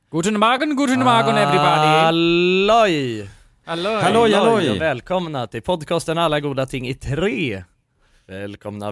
Guten Morgen everybody. Halloj. Och välkomna till podcasten Alla goda ting i 3. Välkomna.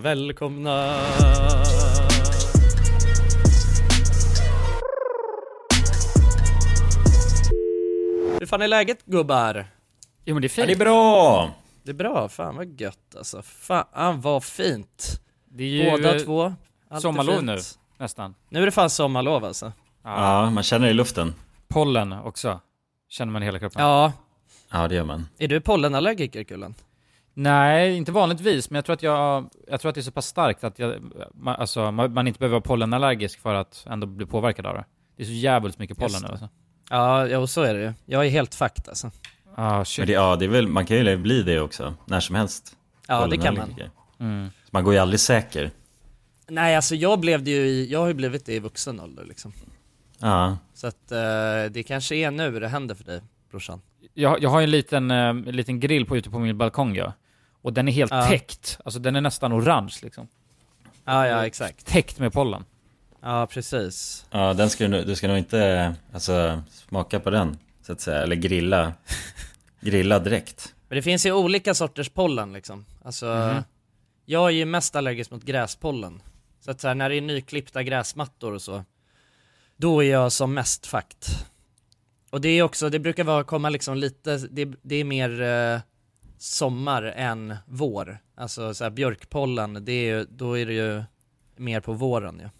Hur fan är läget, gubbar? Jo, men det är fint. Ja, det är bra. Det är bra, fan vad gött alltså. Fan vad fint. Det är ju båda två. sommarlov nu, nästan. Nu är det fan sommarlov alltså. Ja, man känner det i luften. Pollen också. Känner man i hela kroppen. Ja. Ja, det gör man. Är du pollenallergiker, Kullen? Nej, inte vanligtvis. Men jag tror att det är så pass starkt att man inte behöver vara pollenallergisk för att ändå bli påverkad av det. Det är så jävligt mycket pollen nu alltså. Ja, så är det ju. Jag är helt fucked alltså. Men det är väl, man kan ju bli det också när som helst. Ja, det kan man. Så man går ju aldrig säker. Nej, alltså jag har ju blivit det i vuxen ålder liksom. Ja. Så att det kanske är nu det händer för dig, brorsan. Jag har ju en liten grill ute på min balkong, ja. Och den är helt täckt. Alltså den är nästan orange liksom. Ja, exakt. Täckt med pollen. Ja, precis. Ja, du ska nog inte smaka på den så att säga, eller grilla direkt. Men det finns ju olika sorters pollen liksom. Alltså jag är ju mest allergisk mot gräspollen. Så att så här, när det är nyklippta gräsmattor och så, då är jag som mest fakt. Och det är också, det brukar komma liksom lite, det är mer sommar än vår. Alltså så här, björkpollen, då är det ju mer på våren ju.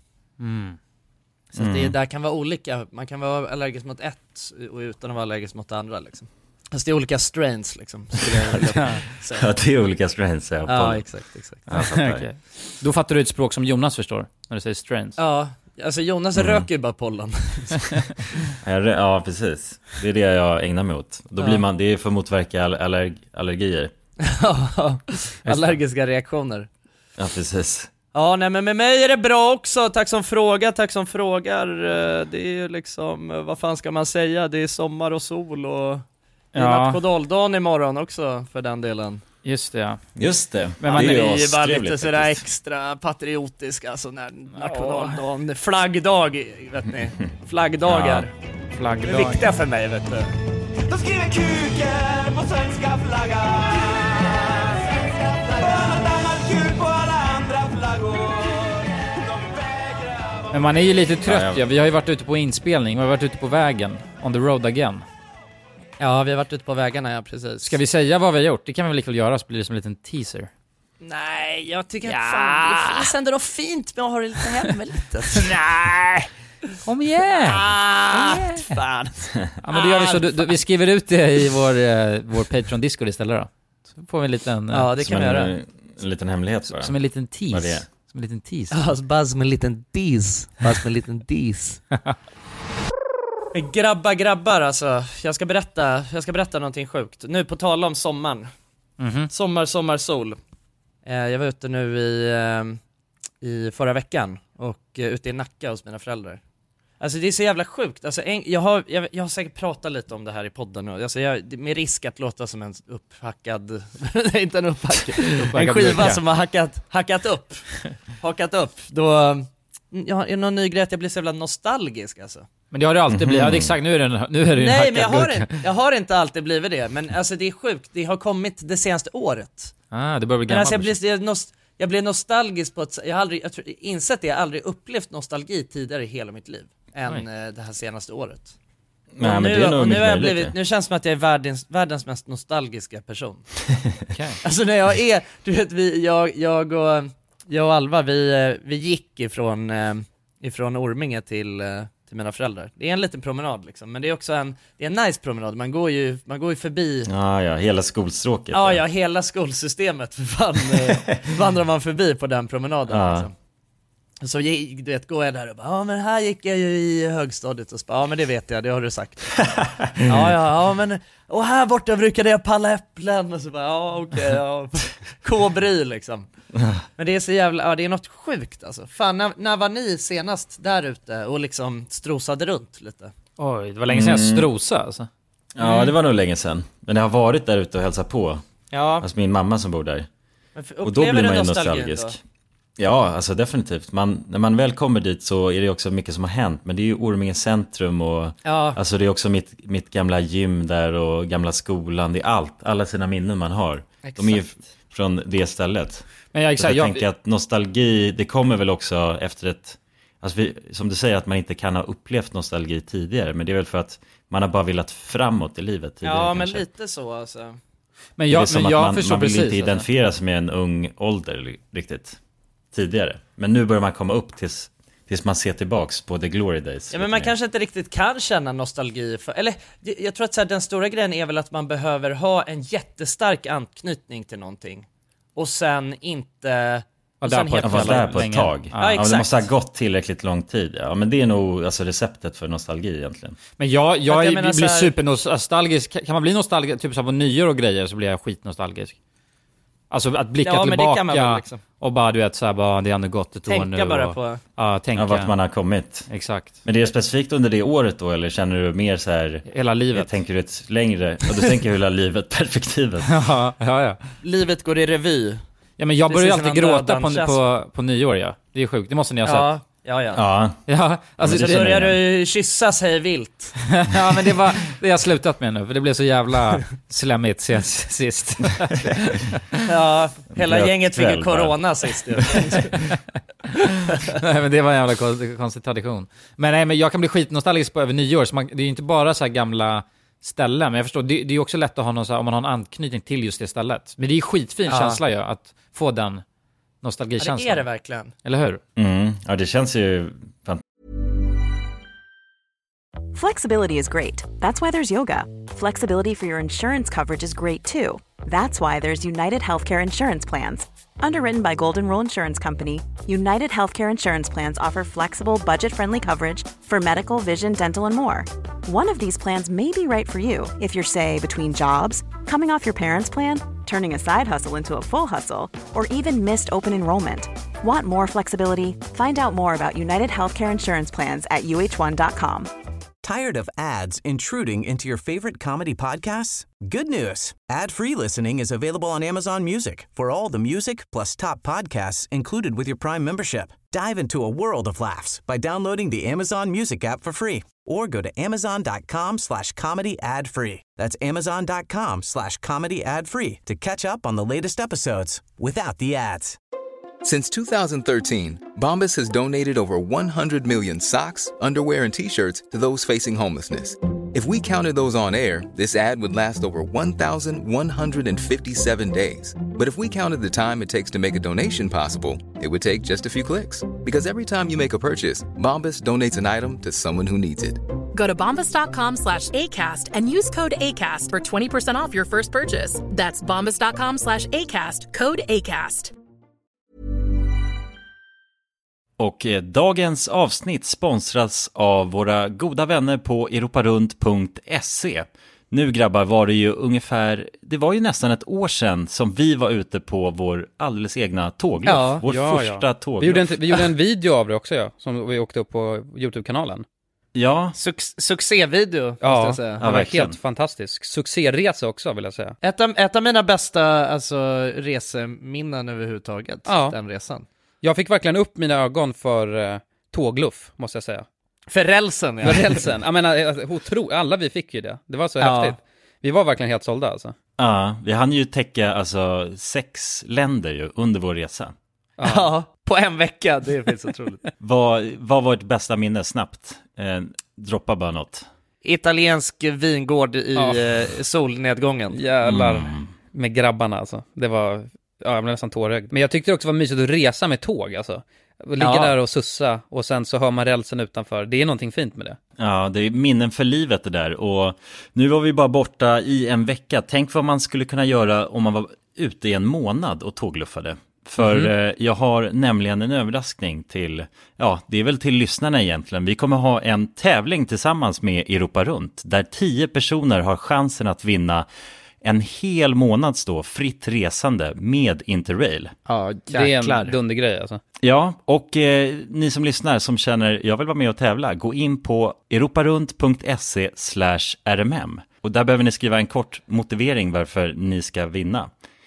Så att det där kan vara olika. Man kan vara allergisk mot ett och utan att vara allergisk mot andra liksom. Alltså det är olika strains liksom. Ja, det är olika strains. Ja, exakt. Okay. Då fattar du ett språk som Jonas förstår när du säger strains. Ja, alltså Jonas röker ju bara pollen. Ja, precis. Det är det jag ägnar mig åt. Då blir det är för att motverka allergier. Ja, allergiska reaktioner. Ja, precis. Ja, nej, men med mig är det bra också. Tack som frågar. Det är ju liksom, vad fan ska man säga? Det är sommar och sol och det är nationaldagen imorgon också för den delen. Just det, ja. Just det. Men man är ju bara lite sådär extra patriotisk alltså när nationaldagen, flaggdag, vet ni. Flaggdagar. Flaggdag. Det är viktiga för mig, vet du. De skriver kuken på svenska flaggan. Men man är ju lite trött, ja. Vi har ju varit ute på inspelning. Vi har varit ute på vägen. On the road again. Ja, vi har varit ute på vägarna, ja, precis. Ska vi säga vad vi har gjort? Det kan vi väl likväl göra, så blir det som en liten teaser. Nej, jag tycker att fan, det finns ändå något fint med att ha det lite hemligt. Nej! Kom igen! Fan. Ja, men då gör vi så. Vi skriver ut det i vår Patreon-discord istället då. Så får vi en liten... Ja, det kan vi göra. En liten hemlighet bara. Som en liten tease. Vad det är. Som en liten tease. Ja, bara som en liten tease. Men grabbar alltså. Jag ska berätta någonting sjukt. Nu på tal om sommaren. Sommar, sol. Jag var ute nu i förra veckan och ute i Nacka hos mina föräldrar. Alltså det är så jävla sjukt. Alltså, jag har säkert pratat lite om det här i podden nu. Alltså, med risk att låta som en upphackad nej, inte en upphackad en skiva som har hakat upp. Då är det någon ny grej att jag blir så jävla nostalgisk alltså. Men det har det alltid blivit. Ja, exakt, nu är det ju. Nej, men jag har inte alltid blivit det. Men alltså det är sjukt. Det har kommit det senaste året. Det börjar bli gammalt. Men alltså, jag blir nostalgisk på ett... Jag har insett det. Jag har aldrig upplevt nostalgi tidigare i hela mitt liv än det här senaste året. Nej, men det är nog nu har jag blivit, nu känns det som att jag är världens mest nostalgiska person. Okay. Alltså när jag är... Du vet, jag och Alva, vi gick ifrån Orminge till mina föräldrar. Det är en liten promenad liksom, men det är också en nice promenad. Man går ju förbi. Ja, hela skolstråket. Ja, hela skolsystemet för fan vandrar man förbi på den promenaden liksom. Så du vet, går jag där och bara, men här gick jag ju i högstadiet och bara, men det vet jag, det har du sagt. Men och här borta brukade jag palla äpplen och så bara, okej. Kobry liksom. Men det är så jävla, det är något sjukt alltså. Fan, när var ni senast där ute och liksom strosade runt lite? Oj, det var länge sedan jag strosade alltså. Ja, det var nog länge sedan. Men det har varit där ute och hälsat på. Ja. Alltså min mamma som bor där. Och då blir man ju nostalgisk. Ja, alltså definitivt. När man väl kommer dit så är det också mycket som har hänt. Men det är ju Orminge centrum och alltså det är också mitt gamla gym där och gamla skolan. Det är alla sina minnen man har. Exakt. De är ju från det stället. Men jag tänker att nostalgi, det kommer väl också efter ett... Alltså som du säger att man inte kan ha upplevt nostalgi tidigare. Men det är väl för att man har bara velat framåt i livet tidigare. Ja, kanske. Men lite så alltså. Men jag förstår precis. Man vill inte identifiera sig med en ung ålder riktigt tidigare. Men nu börjar man komma upp tills man ser tillbaks på The Glory Days. Ja, men man kanske inte riktigt kan känna nostalgi för, eller jag tror att så här, den stora grejen är väl att man behöver ha en jättestark anknytning till någonting. Och sen inte... Och sen där på ett tag. Ja, men det måste ha gått tillräckligt lång tid. Ja, men det är nog alltså receptet för nostalgi egentligen. Men jag blir supernostalgisk. Kan man bli nostalgisk typ så på nyår och grejer, så blir jag skitnostalgisk. Alltså att blicka tillbaka liksom. Och bara du vet så här, bara det har ändå gått ett år nu. Tänka bara på vart man har kommit. Exakt. Men det är specifikt under det året då, eller känner du mer så här hela livet? Tänker du ett längre och du tänker hela livet perspektivet. Ja. Livet går i revy. Ja, men jag börjar ju alltid gråta på nyår, ja. Det är sjukt, det måste ni ha sett. Ja, alltså så börjar du kyssas hej vilt. Ja, men det har jag slutat med nu, för det blev så jävla slemmigt sist. Ja, hela gänget fick corona sist. Nej, men det var en jävla konstig tradition. Men jag kan bli skitnostalgisk på över nyår, så det är ju inte bara så här gamla ställen, men jag förstår, det är ju också lätt att ha någon så här, om man har en anknytning till just det stället. Men det är ju skitfin känsla ju, att få den nostalgikänslan. Ja, det är det verkligen. Eller hur? Ja, det känns ju Flexibility is great. That's why there's yoga. Flexibility for your insurance coverage is great too. That's why there's United Healthcare Insurance Plans. Underwritten by Golden Rule Insurance Company, United Healthcare Insurance Plans offer flexible, budget-friendly coverage for medical, vision, dental, and more. One of these plans may be right for you if you're, say, between jobs, coming off your parents' plan, turning a side hustle into a full hustle, or even missed open enrollment. Want more flexibility? Find out more about United Healthcare Insurance Plans at uh1.com. Tired of ads intruding into your favorite comedy podcasts? Good news. Ad-free listening is available on Amazon Music for all the music plus top podcasts included with your Prime membership. Dive into a world of laughs by downloading the Amazon Music app for free or go to amazon.com/comedy ad-free. That's amazon.com/comedy ad-free to catch up on the latest episodes without the ads. Since 2013, Bombas has donated over 100 million socks, underwear, and T-shirts to those facing homelessness. If we counted those on air, this ad would last over 1,157 days. But if we counted the time it takes to make a donation possible, it would take just a few clicks. Because every time you make a purchase, Bombas donates an item to someone who needs it. Go to bombas.com/ACAST and use code ACAST for 20% off your first purchase. That's bombas.com/ACAST, code ACAST. Och dagens avsnitt sponsras av våra goda vänner på europarunt.se. Nu grabbar var det ju det var ju nästan ett år sedan som vi var ute på vår alldeles egna tågluff. Vår första tågluff. Vi gjorde en video av det också, som vi åkte upp på YouTube-kanalen. Ja. Succévideo, måste jag säga. Det var helt fantastisk. Succéresa också, vill jag säga. Ett av mina bästa reseminnen överhuvudtaget, den resan. Jag fick verkligen upp mina ögon för tågluff, måste jag säga. För rälsen, ja. För rälsen. Jag menar, alla vi fick ju det. Det var så häftigt. Vi var verkligen helt sålda alltså. Ja, vi hann ju täcka 6 länder ju under vår resa. Ja, på en vecka. Det finns otroligt. Vad var ert bästa minne snabbt? Droppa bara något. Italiensk vingård i solnedgången. Jävlar. Med grabbarna alltså. Det var... Ja, jag blev nästan tårögd. Men jag tyckte det också var mysigt att resa med tåg alltså. Ligga där och sussa och sen så hör man rälsen utanför. Det är någonting fint med det. Ja, det är minnen för livet det där. Och nu var vi bara borta i en vecka. Tänk vad man skulle kunna göra om man var ute i en månad och tågluffade. För jag har nämligen en överraskning till, det är väl till lyssnarna egentligen. Vi kommer ha en tävling tillsammans med Europa Runt. Där 10 personer har chansen att vinna en hel månads då fritt resande med Interrail. Ja, det är en dundergrej alltså. Ja, och ni som lyssnar som känner jag vill vara med och tävla, gå in på europarunt.se/rmm. Och där behöver ni skriva en kort motivering varför ni ska vinna.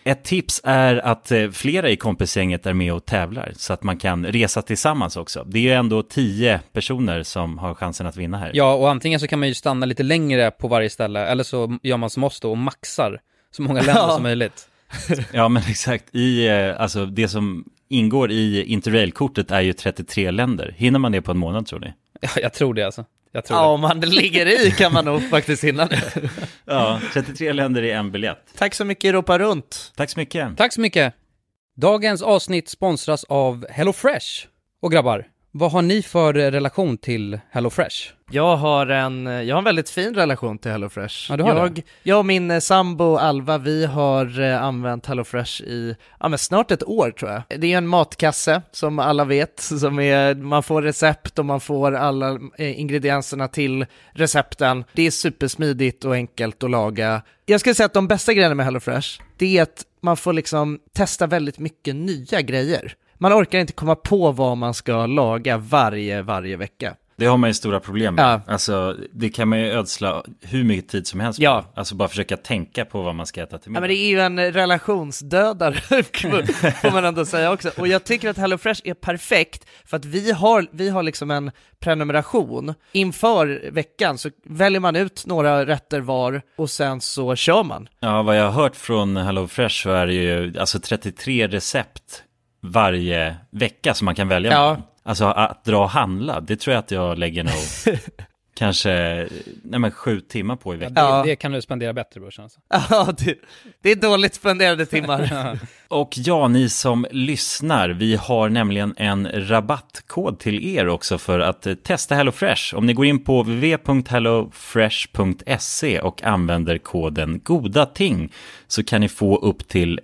Ett tips är att flera i kompisgänget är med och tävlar så att man kan resa tillsammans också. Det är ju ändå 10 personer som har chansen att vinna här. Ja, och antingen så kan man ju stanna lite längre på varje ställe eller så gör man som oss då och maxar så många länder som möjligt. Ja, men exakt. Alltså det som ingår i Interrail-kortet är ju 33 länder. Hinner man det på en månad, tror ni? Ja, jag tror det alltså. Om man ligger i kan man nog faktiskt hinna det. Ja, 33 länder i en biljett. Tack så mycket Europa Runt. Tack så mycket. Tack så mycket. Dagens avsnitt sponsras av HelloFresh. Och grabbar, vad har ni för relation till HelloFresh? Jag har en väldigt fin relation till HelloFresh. Ja, du har det. Jag och min sambo Alva, vi har använt HelloFresh i snart ett år tror jag. Det är en matkasse som alla vet, man får recept och man får alla ingredienserna till recepten. Det är supersmidigt och enkelt att laga. Jag skulle säga att de bästa grejerna med HelloFresh, det är att man får liksom testa väldigt mycket nya grejer. Man orkar inte komma på vad man ska laga varje vecka. Det har man ju stora problem med. Ja. Alltså, det kan man ju ödsla hur mycket tid som helst på. Alltså bara försöka tänka på vad man ska äta till middag. Ja, men det är ju en relationsdödare får man ändå säga också. Och jag tycker att HelloFresh är perfekt för att vi har liksom en prenumeration. Inför veckan så väljer man ut några rätter var och sen så kör man. Ja, vad jag har hört från HelloFresh så är det ju alltså 33 recept varje vecka som man kan välja. Ja. Alltså att dra och handla, det tror jag att jag lägger nog kanske 7 timmar på i veckan. Ja, det kan du spendera bättre, brorsan. Alltså. Ja, det är dåligt spenderade timmar. Och ja, ni som lyssnar, vi har nämligen en rabattkod till er också för att testa HelloFresh. Om ni går in på www.hellofresh.se och använder koden GODATING så kan ni få upp till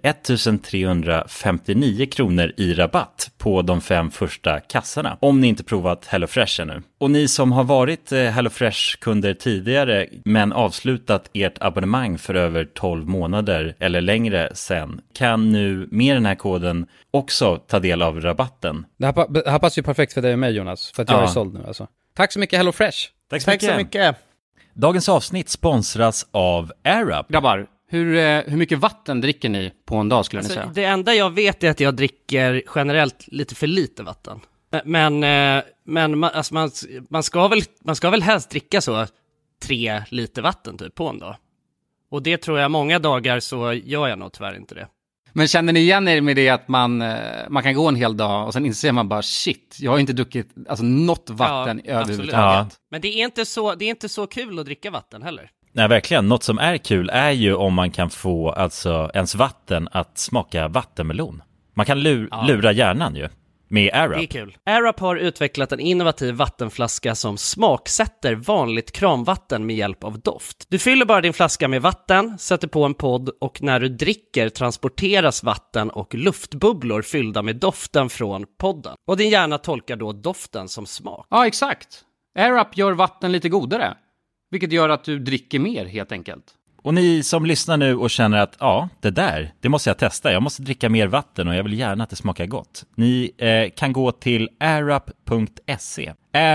1359 kronor i rabatt på de 5 första kassorna. Om ni inte provat HelloFresh ännu. Och ni som har varit HelloFresh-kunder tidigare men avslutat ert abonnemang för över 12 månader eller längre sen kan nu med den här koden också ta del av rabatten. Det här passar ju perfekt för dig och mig, Jonas, för att jag är såld nu alltså. Tack så mycket HelloFresh. Tack så mycket. Dagens avsnitt sponsras av AirUp. Grabbar, hur mycket vatten dricker ni på en dag skulle ni säga? Det enda jag vet är att jag dricker generellt lite för lite vatten. Men man ska väl helst dricka så 3 liter vatten typ på en dag. Och det tror jag många dagar så gör jag nog tyvärr inte det. Men känner ni igen er med det att man kan gå en hel dag och sen inser man bara shit, jag har inte druckit något vatten överhuvudtaget. Ja. Men det är inte så kul att dricka vatten heller. Nej, verkligen. Något som är kul är ju om man kan få alltså ens vatten att smaka vattenmelon. Man kan lura hjärnan ju. Med AirUp. Det är kul. AirUp har utvecklat en innovativ vattenflaska som smaksätter vanligt kranvatten med hjälp av doft. Du fyller bara din flaska med vatten, sätter på en podd och när du dricker transporteras vatten och luftbubblor fyllda med doften från podden. Och din hjärna tolkar då doften som smak. Ja, exakt. AirUp gör vatten lite godare, vilket gör att du dricker mer helt enkelt. Och ni som lyssnar nu och känner att det måste jag testa. Jag måste dricka mer vatten och jag vill gärna att det smakar gott. Ni kan gå till airup.se.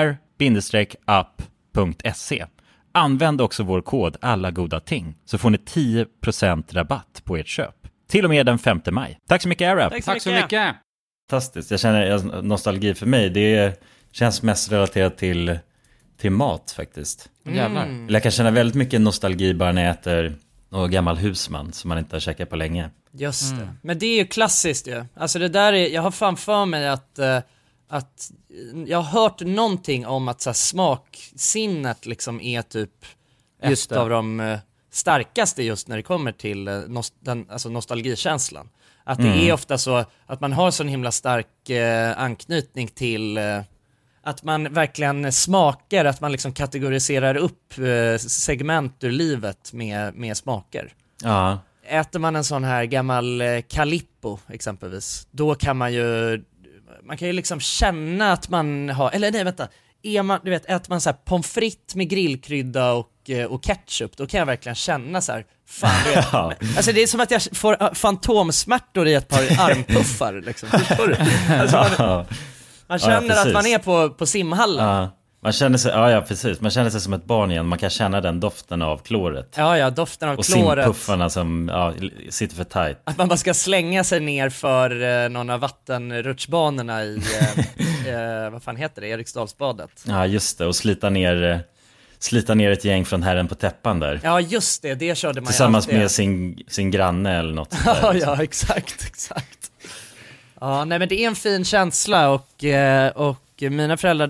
air-up.se. Använd också vår kod alla goda ting så får ni 10% rabatt på ert köp. Till och med den 5 maj. Tack så mycket AirUp. Tack så mycket. Fantastiskt. Jag känner nostalgi för mig. Det känns mest relaterat till mat faktiskt. Jävlar. Eller jag kan känna väldigt mycket nostalgi bara när jag äter någon gammal husman som man inte har käkat på länge. Just det. Men det är ju klassiskt ju. Alltså det där jag har fan för mig att jag har hört någonting om att så här, smaksinnet liksom är typ ett av de starkaste just när det kommer till nostalgikänslan. Att det är ofta så att man har sån himla stark anknytning till att man verkligen smakar, att man liksom kategoriserar upp segment ur livet med smaker. Ja. Äter man en sån här gammal Calippo exempelvis, då kan man ju liksom känna att man har, eller nej vänta, äter man så här pommes frites med grillkrydda och ketchup, då kan jag verkligen känna så här, fan du vet, alltså det är som att jag får fantomsmärtor i ett par armpuffar liksom. Alltså, man känner att man är på simhallen. Man känner sig, ja precis, man känner sig som ett barn igen. Man kan känna den doften av kloret. Ja, doften av och kloret. Och simpuffarna som sitter för tajt. Att man bara ska slänga sig ner för någon av vattenrutschbanorna i, vad fan heter det, Eriksdalsbadet. Ja, just det, och slita ner ett gäng från Herren på täppan där. Ja, just det körde man tillsammans med sin granne eller något sånt där, liksom. Ja, exakt. Ja, nej men det är en fin känsla och mina föräldrar,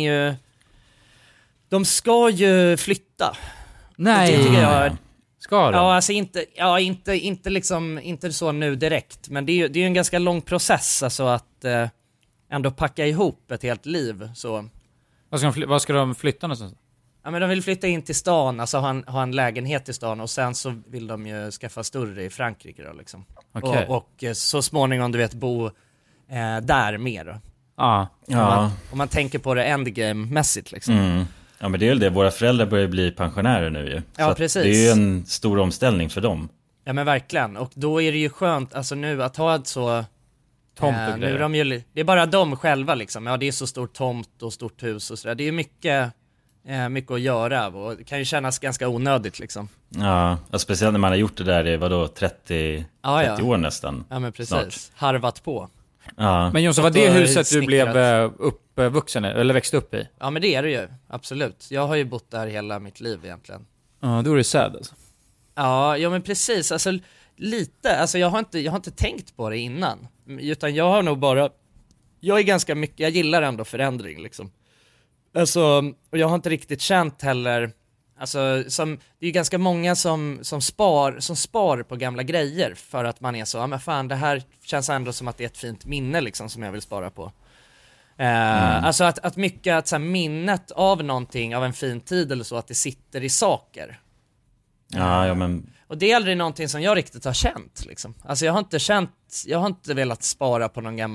de ska ju flytta. Nej. Det tycker jag. Ska de? Ja, alltså inte liksom, inte så nu direkt, men det är ju en ganska lång process, alltså att ändå packa ihop ett helt liv så. Vad ska de flytta någonstans? Ja, men de vill flytta in till stan, alltså ha en lägenhet i stan, och sen så vill de ju skaffa större i Frankrike då liksom. Okay. Och så småningom, du vet, bo där mer då. Om man tänker på det endgame-mässigt liksom. Ja, men det är ju det, våra föräldrar börjar bli pensionärer nu ju. Ja, så precis. Det är ju en stor omställning för dem. Ja, men verkligen, och då är det ju skönt, alltså nu att ha ett så tomt och grejer. Det är bara de själva liksom, det är så stort tomt och stort hus och sådär. Det är ju mycket att göra, och det kan ju kännas ganska onödigt liksom. Ja, speciellt när man har gjort det där i 30 år nästan. Ja, men precis, snart. Harvat på. Ja. Men Jonsson, var det huset du blev uppvuxen eller växte upp i? Ja, men det är det ju, absolut. Jag har ju bott där hela mitt liv egentligen. Ja, då är det sad alltså. Ja, men precis, alltså lite, alltså jag har inte tänkt på det innan, utan jag har nog bara, jag är ganska mycket, jag gillar ändå förändring liksom. Alltså, och jag har inte riktigt känt heller, alltså det är ju ganska många som spar på gamla grejer för att man är så, men fan, det här känns ändå som att det är ett fint minne liksom som jag vill spara på. Alltså att mycket, att så här, minnet av någonting, av en fin tid eller så, att det sitter i saker. Ja, men... Och det är aldrig någonting som jag riktigt har känt liksom. Alltså jag har inte velat spara på någon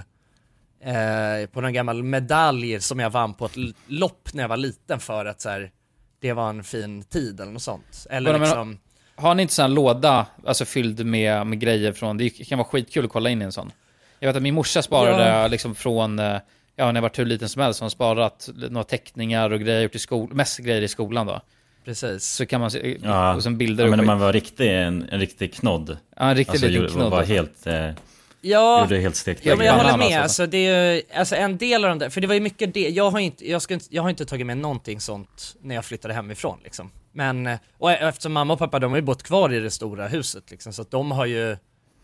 gammal medalj som jag vann på ett lopp när jag var liten, för att så här, det var en fin tid eller något sånt. Eller liksom... Har ni inte sån låda, alltså fylld med grejer från, det kan vara skitkul att kolla in i en sån. Jag vet att min morsa sparade liksom från, när jag var hur liten som helst, hon sparat några teckningar och grejer till mest grejer i skolan då. Precis. Så kan man se, och sen bilder. Men när man var en riktig knodd. Ja, en riktig liten knodd. Var helt... gjorde helt stekt. Ja, men jag håller med, alltså det är ju, alltså en del av de där, för det var ju mycket det, jag har inte tagit med någonting sånt när jag flyttade hemifrån liksom. Men, och eftersom mamma och pappa, de har ju bott kvar i det stora huset liksom, så att de har ju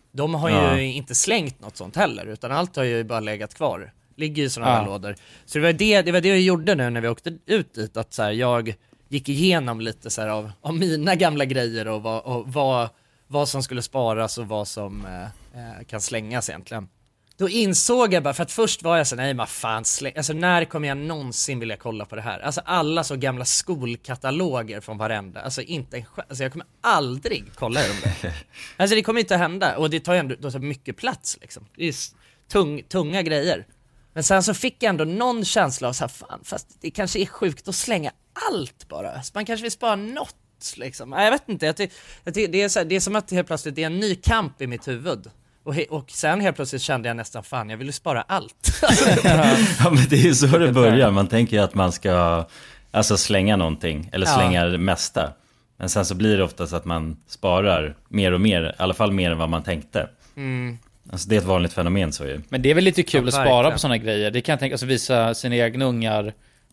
inte slängt något sånt heller, utan allt har ju bara legat kvar, ligger i sådana här lådor. Så det var det jag gjorde nu när vi åkte ut dit, att så här, jag gick igenom lite så här av mina gamla grejer och vad som skulle sparas och vad som kan slängas egentligen. Då insåg jag bara, för att först var jag så nej, men fan, alltså när kommer jag någonsin vilja kolla på det här? Alltså alla så gamla skolkataloger från varenda, alltså alltså jag kommer aldrig kolla i dem där. Alltså det kommer inte att hända, och det tar ju ändå så mycket plats liksom. Det är tunga grejer. Men sen så fick jag ändå någon känsla av så här, fan, fast det kanske är sjukt att slänga allt bara. Så man kanske vill spara något liksom. Jag vet inte, det är som att helt plötsligt det är en ny kamp i mitt huvud. Och sen helt plötsligt kände jag nästan, fan, jag vill ju spara allt. Ja, men det är ju så det börjar. Man tänker ju att man ska slänga någonting, eller slänga det mesta. Men sen så blir det oftast att man sparar mer och mer, i alla fall mer än vad man tänkte. Alltså det är ett vanligt fenomen så ju. Men det är väl lite kul att spara på sådana grejer. Det kan jag tänka, alltså visa sina egna ungar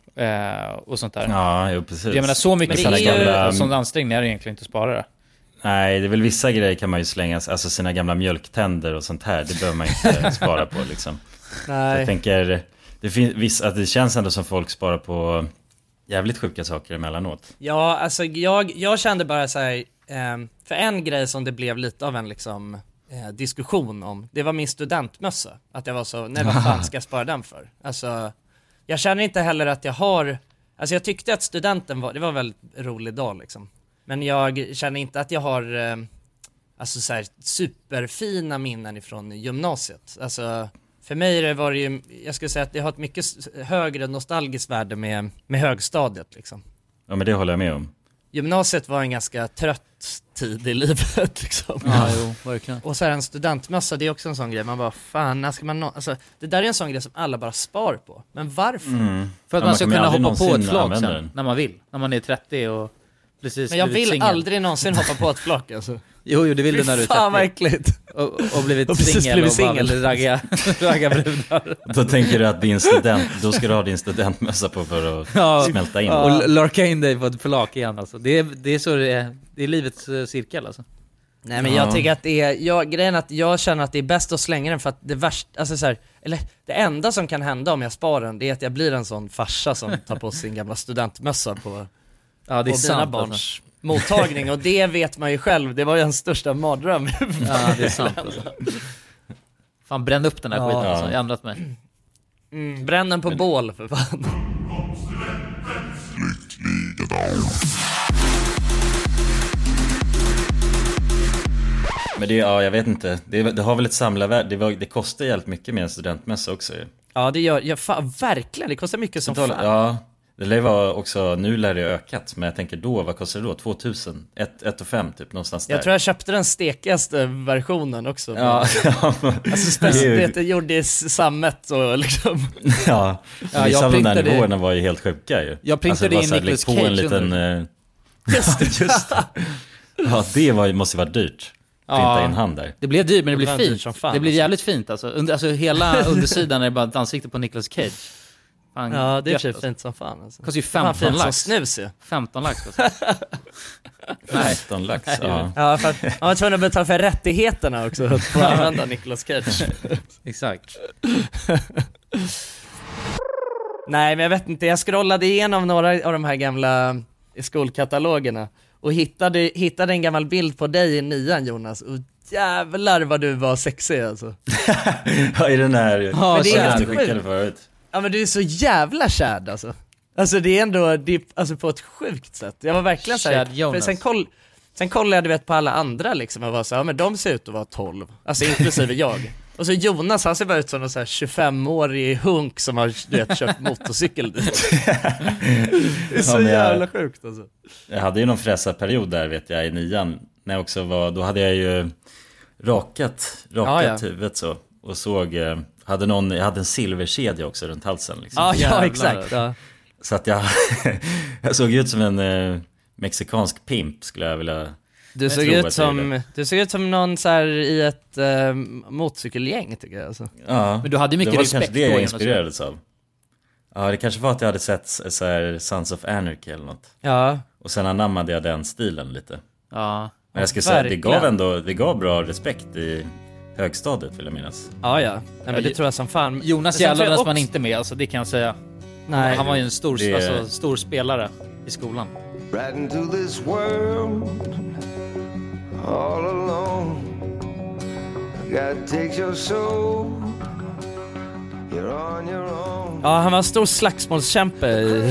och sånt där. Ja, jo, precis. Jag menar, så mycket sån ansträngning är det egentligen inte att spara det. Nej, det är väl vissa grejer kan man ju slänga, alltså sina gamla mjölktänder och sånt här, det behöver man inte spara på liksom. Nej. Jag tänker, det finns att det känns ändå som folk sparar på jävligt sjuka saker emellanåt. Ja, alltså jag kände bara så här, för en grej som det blev lite av en liksom diskussion om, det var min studentmössa. Att jag var så, nej, vad fan ska jag spara den för? Alltså, jag känner inte heller att jag har, alltså jag tyckte att studenten det var en väldigt rolig dag liksom. Men jag känner inte att jag har alltså så här superfina minnen ifrån gymnasiet. Alltså för mig var det ju, jag skulle säga att det har ett mycket högre nostalgiskt värde med högstadiet liksom. Ja, men det håller jag med om. gymnasiet var en ganska trött tid i livet liksom. Ja, jo, verkligen. Och så är en studentmössa, det är också en sån grej. Man bara, fan, när ska man alltså, det där är en sån grej som alla bara spar på. Men varför? För att man ska kunna hoppa på ett flak sen, när man vill. När man är 30 och precis. Men jag vill aldrig någonsin hoppa på ett flak alltså. Jo, det vill du när du är 30. Fan vad äckligt. Och blivit singel och bara vill ragga brudar. Då tänker du att då ska du ha din studentmössa på för att smälta in. Och lurka in dig på ett flak igen alltså. Det är så det är livets cirkel alltså. Nej men jag tycker att det är, grejen att jag känner att det är bäst att slänga den för att det värsta, alltså så här, eller det enda som kan hända om jag sparar den, det är att jag blir en sån farsa som tar på sin gamla studentmössa på det är dina barns mottagning, och det vet man ju själv, det var ju en största mardröm. Ja, det är sant alltså. Fan, bränn upp den här skiten alltså, jag har ändrat mig. Bränn den på bål för fan. Men jag vet inte. Det har väl ett samlarvärde. Det kostar jävligt mycket med en studentmässa också ju. Ja, det gör fan, verkligen. Det kostar mycket som fan. Ja, det lär vara också, nu lär det ökat. Men jag tänker då, vad kostar det då? 2000? 1,5 typ, någonstans där. Jag tror jag köpte den stekigaste versionen också. Ja. Alltså speciellt gjorde i sammet och liksom. Ja, vissa av de där nivåerna var ju helt sjuka ju. Jag printade in Nicolas Cage på en liten... Just det. Ja, det måste vara dyrt. Printa in hand där. Det blev dyrt, men det blev fint. Det blev jävligt fint alltså. Alltså hela undersidan är bara ett ansikte på Nicolas Cage. Fan, ja, det är ju fint som fan alltså. Kostar ju 15 lax. Snus ju. 15 lax alltså. Nej, 15 lax. Ja, för att man var tvungen att betala för rättigheterna också att få använda Nicolas Cage. Exakt. Nej, men jag vet inte. Jag scrollade igenom några av de här gamla skolkatalogerna och hittade en gammal bild på dig i 9:an, Jonas. Och jävlar vad du var sexig alltså. Ja, i den här. Men det är jag skickade förut. Ja, men du är så jävla kärd alltså. Alltså det är ändå alltså på ett sjukt sätt. Jag var verkligen så här, för sen kollade jag på alla andra liksom och var så här, men de ser ut att vara 12. Alltså inklusive jag. Och så Jonas, han ser bara ut som en så här 25-årig hunk som har köpt motorcykel dit. Det är så jävla sjukt alltså. Jag hade ju någon fräsarperiod där vet jag i 9:an. När jag också då hade jag ju rakat huvudet så. Och jag hade en silverkedja också runt halsen liksom. Ja, exakt. Ja. Så att jag såg ut som en mexikansk pimp skulle jag vilja. Du såg ut som någon så här i ett motorcykelgäng tycker jag alltså. Ja, men du hade mycket respekt det jag inspirerades av. Ja, det kanske var att jag hade sett så här Sons of Anarchy eller något. Ja. Och sen anammade jag den stilen lite. Ja. Men jag ska säga, det gav bra respekt i högstadiet vill jag minnas. Ja. Nej, men det tror jag som fan. Jonas jävlades man inte med, alltså det kan jag säga. Nej. Han var ju en stor spelare i skolan. Right into this world all alone. God takes your soul. You're on your own. Ja, han var en stor slagsmålskämpe.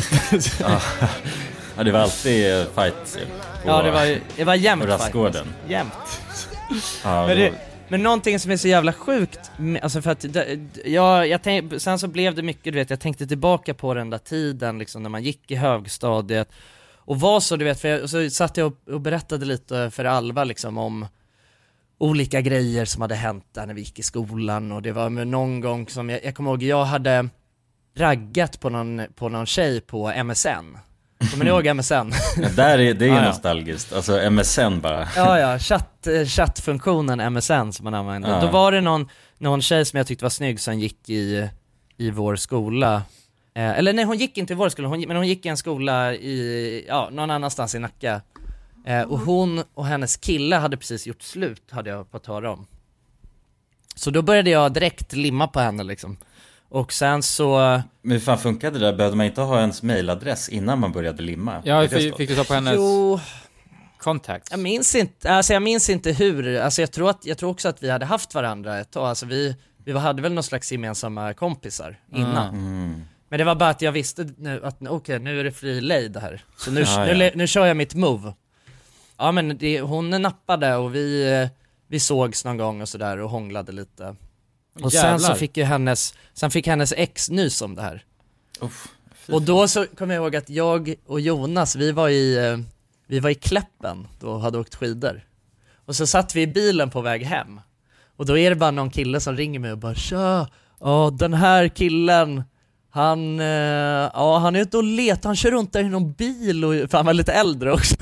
Ja, det var alltid fight. Ja, det var jämnt fight. Rastgården. Jämnt. Ja, men någonting som är så jävla sjukt, alltså för att jag tänkte, sen så blev det mycket, du vet, jag tänkte tillbaka på den där tiden liksom när man gick i högstadiet och var så, du vet, för så satt jag och berättade lite för Alva liksom om olika grejer som hade hänt där när vi gick i skolan, och det var med någon gång som jag kommer ihåg, jag hade raggat på någon tjej på MSN. Kommer ni ihåg MSN? Det är ju nostalgiskt. Alltså MSN bara. Ja, chattfunktionen MSN som man använde. Ja. Då var det någon tjej som jag tyckte var snygg som gick i vår skola. Eller nej, hon gick inte i vår skola, men hon gick i en skola någon annanstans i Nacka. Och hon och hennes kille hade precis gjort slut, hade jag fått höra om. Så då började jag direkt limma på henne liksom. Och sen så... Men hur fan funkade det där? Behövde man inte ha ens mailadress innan man började limma? Ja, fick du ta på hennes kontakt? Jag minns inte hur. Alltså jag tror också att vi hade haft varandra ett tag. Alltså vi hade väl någon slags gemensamma kompisar innan. Men det var bara att jag visste nu att okej, nu är det fri lejd här. Så nu kör jag mitt move. Ja, men hon nappade och vi sågs någon gång och sådär och hånglade lite. Och sen så fick ju hennes ex nys om det här. Och då så kom jag ihåg att jag och Jonas, vi var i vi var i Kläppen då och hade åkt skidor. Och så satt vi i bilen på väg hem. Och då är det bara någon kille som ringer mig och bara tja, den här killen han är ute och letar, han kör runt där i någon bil och, för han var lite äldre också.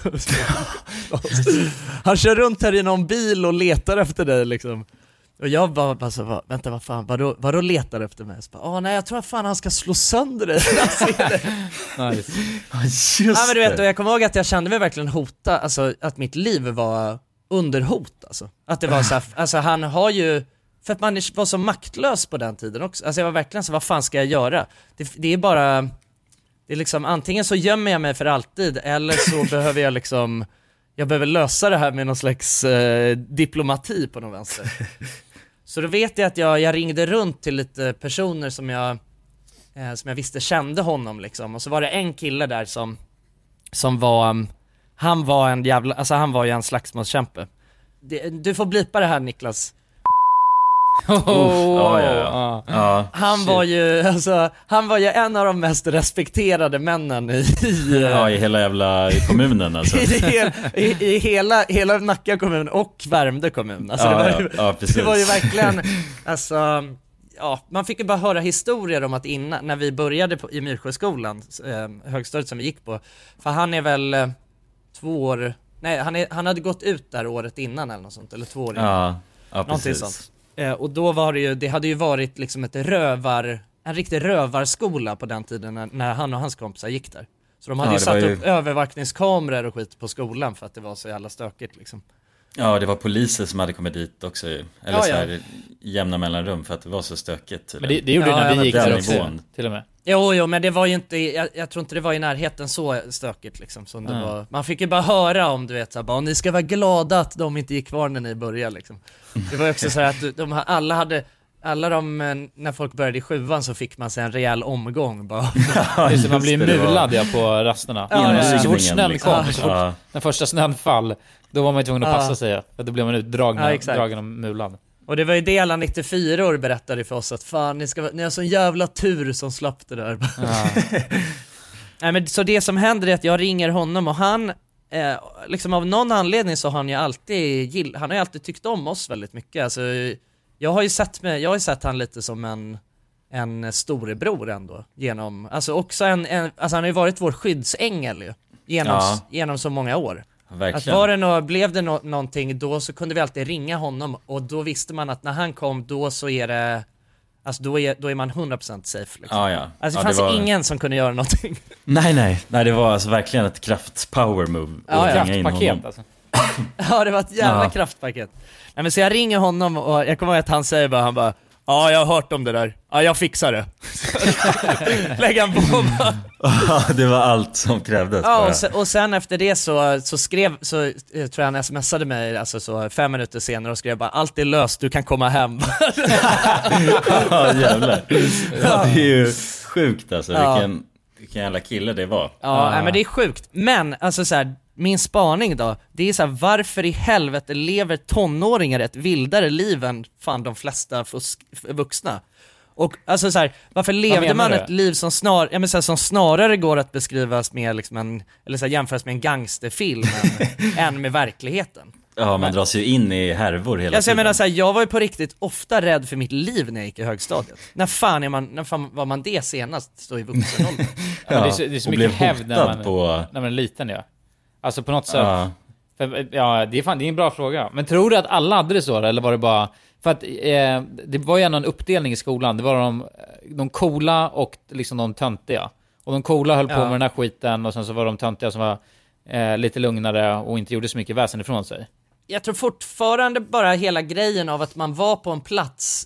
Han kör runt här i någon bil och letar efter dig liksom. Och jag bara så, vänta, vad fan, vadå letar efter mig? Så bara, nej, jag tror att fan han ska slå sönder dig. Nice. Ja, men du vet, och jag kommer ihåg att jag kände mig verkligen hota, alltså att mitt liv var under hot, alltså. Att det var så här, alltså han har ju, för att man var så maktlös på den tiden också. Alltså jag var verkligen så, vad fan ska jag göra? Det är bara, det är liksom, antingen så gömmer jag mig för alltid, eller så behöver jag liksom, jag behöver lösa det här med någon slags diplomati på någon vänster. Så då vet jag att jag ringde runt till lite personer som jag visste kände honom liksom. Och så var det en kille där som var, han var en jävla, alltså han var ju en slagsmålskämpe. Du får blipa det här, Niklas. Han var ju en av de mest respekterade männen i hela jävla kommunen alltså. i hela Nacka kommun och Värmdö kommun alltså, det var ju verkligen alltså, man fick ju bara höra historier om att innan, när vi började i Myrsjöskolan, högstadiet som vi gick på, för han är väl 2 år, nej han hade gått ut där året innan eller något sånt, eller 2 år innan. Någonting sånt. Och då var det hade ju varit liksom en riktig rövarskola på den tiden när han och hans kompisar gick där. Så de hade ju satt upp övervakningskameror och skit på skolan för att det var så jävla stökigt liksom. Ja, det var poliser som hade kommit dit också, eller så här jämna mellanrum för att det var så stökigt. Men det gjorde när vi gick där också, till och med. Jo, men det var ju inte, jag tror inte det var i närheten så stökigt liksom som det var. Man fick ju bara höra om, du vet, så här, ni ska vara glada att de inte gick kvar när ni började liksom. Det var ju också så här att alla de, när folk började i 7:an så fick man sig en rejäl omgång bara. Just det, man blir mulad på rasterna. Så fort snön kom, när första snön fall, då var man ju tvungen att passa sig, för då blev man dragen om mulan. Och det var ju det alla 94 år berättade för oss, att fan, ni har sån jävla tur som slapp det där. Nej, men så det som händer är att jag ringer honom och han liksom av någon anledning så har han ju alltid tyckt om oss väldigt mycket. Alltså, jag har ju sett han lite som en storebror ändå, genom, alltså också alltså han har ju varit vår skyddsängel ju, genom så många år. Verkligen. Att blev det någonting då, så kunde vi alltid ringa honom, och då visste man att när han kom då så är det, alltså då är man 100% safe liksom. Alltså det fanns ingen som kunde göra någonting. Nej, det var alltså verkligen ett kraftpower move. Kraftpaket alltså. Ja, det var ett jävla kraftpaket. Nej, men så jag ringer honom och jag kommer ihåg att han säger han bara, ja, jag har hört om det där. Ja, jag fixar det. Lägg han på bara. Det var allt som krävdes. Ja, och sen efter det så tror jag han smsade mig alltså så 5 minuter senare och skrev bara, allt är löst, du kan komma hem. Ja, jävlar. Ja, det är ju sjukt alltså, vilken jävla kille det var. Ja, men det är sjukt. Men alltså så här, min spaning då, det är så här, varför i helvete lever tonåringar ett vildare liv än fan de flesta vuxna? Och alltså så här, varför levde man ett liv som som snarare går att beskrivas med liksom eller så här, jämföras med en gangsterfilm än med verkligen. Ja, man dras ju in i härvor hela tiden. Jag menar så här, jag var ju på riktigt ofta rädd för mitt liv när jag gick i högstadiet. När fan var man det senast, stå i vuxen ålder? Det är så mycket hävd när man är liten, alltså på något sätt. Det är en bra fråga. Men tror du att alla hade det så, eller var det bara för att det var ju en uppdelning i skolan. Det var de coola och liksom de töntiga. Och de coola höll på med den här skiten, och sen så var de töntiga som var lite lugnare och inte gjorde så mycket väsen ifrån sig. Jag tror fortfarande bara hela grejen av att man var på en plats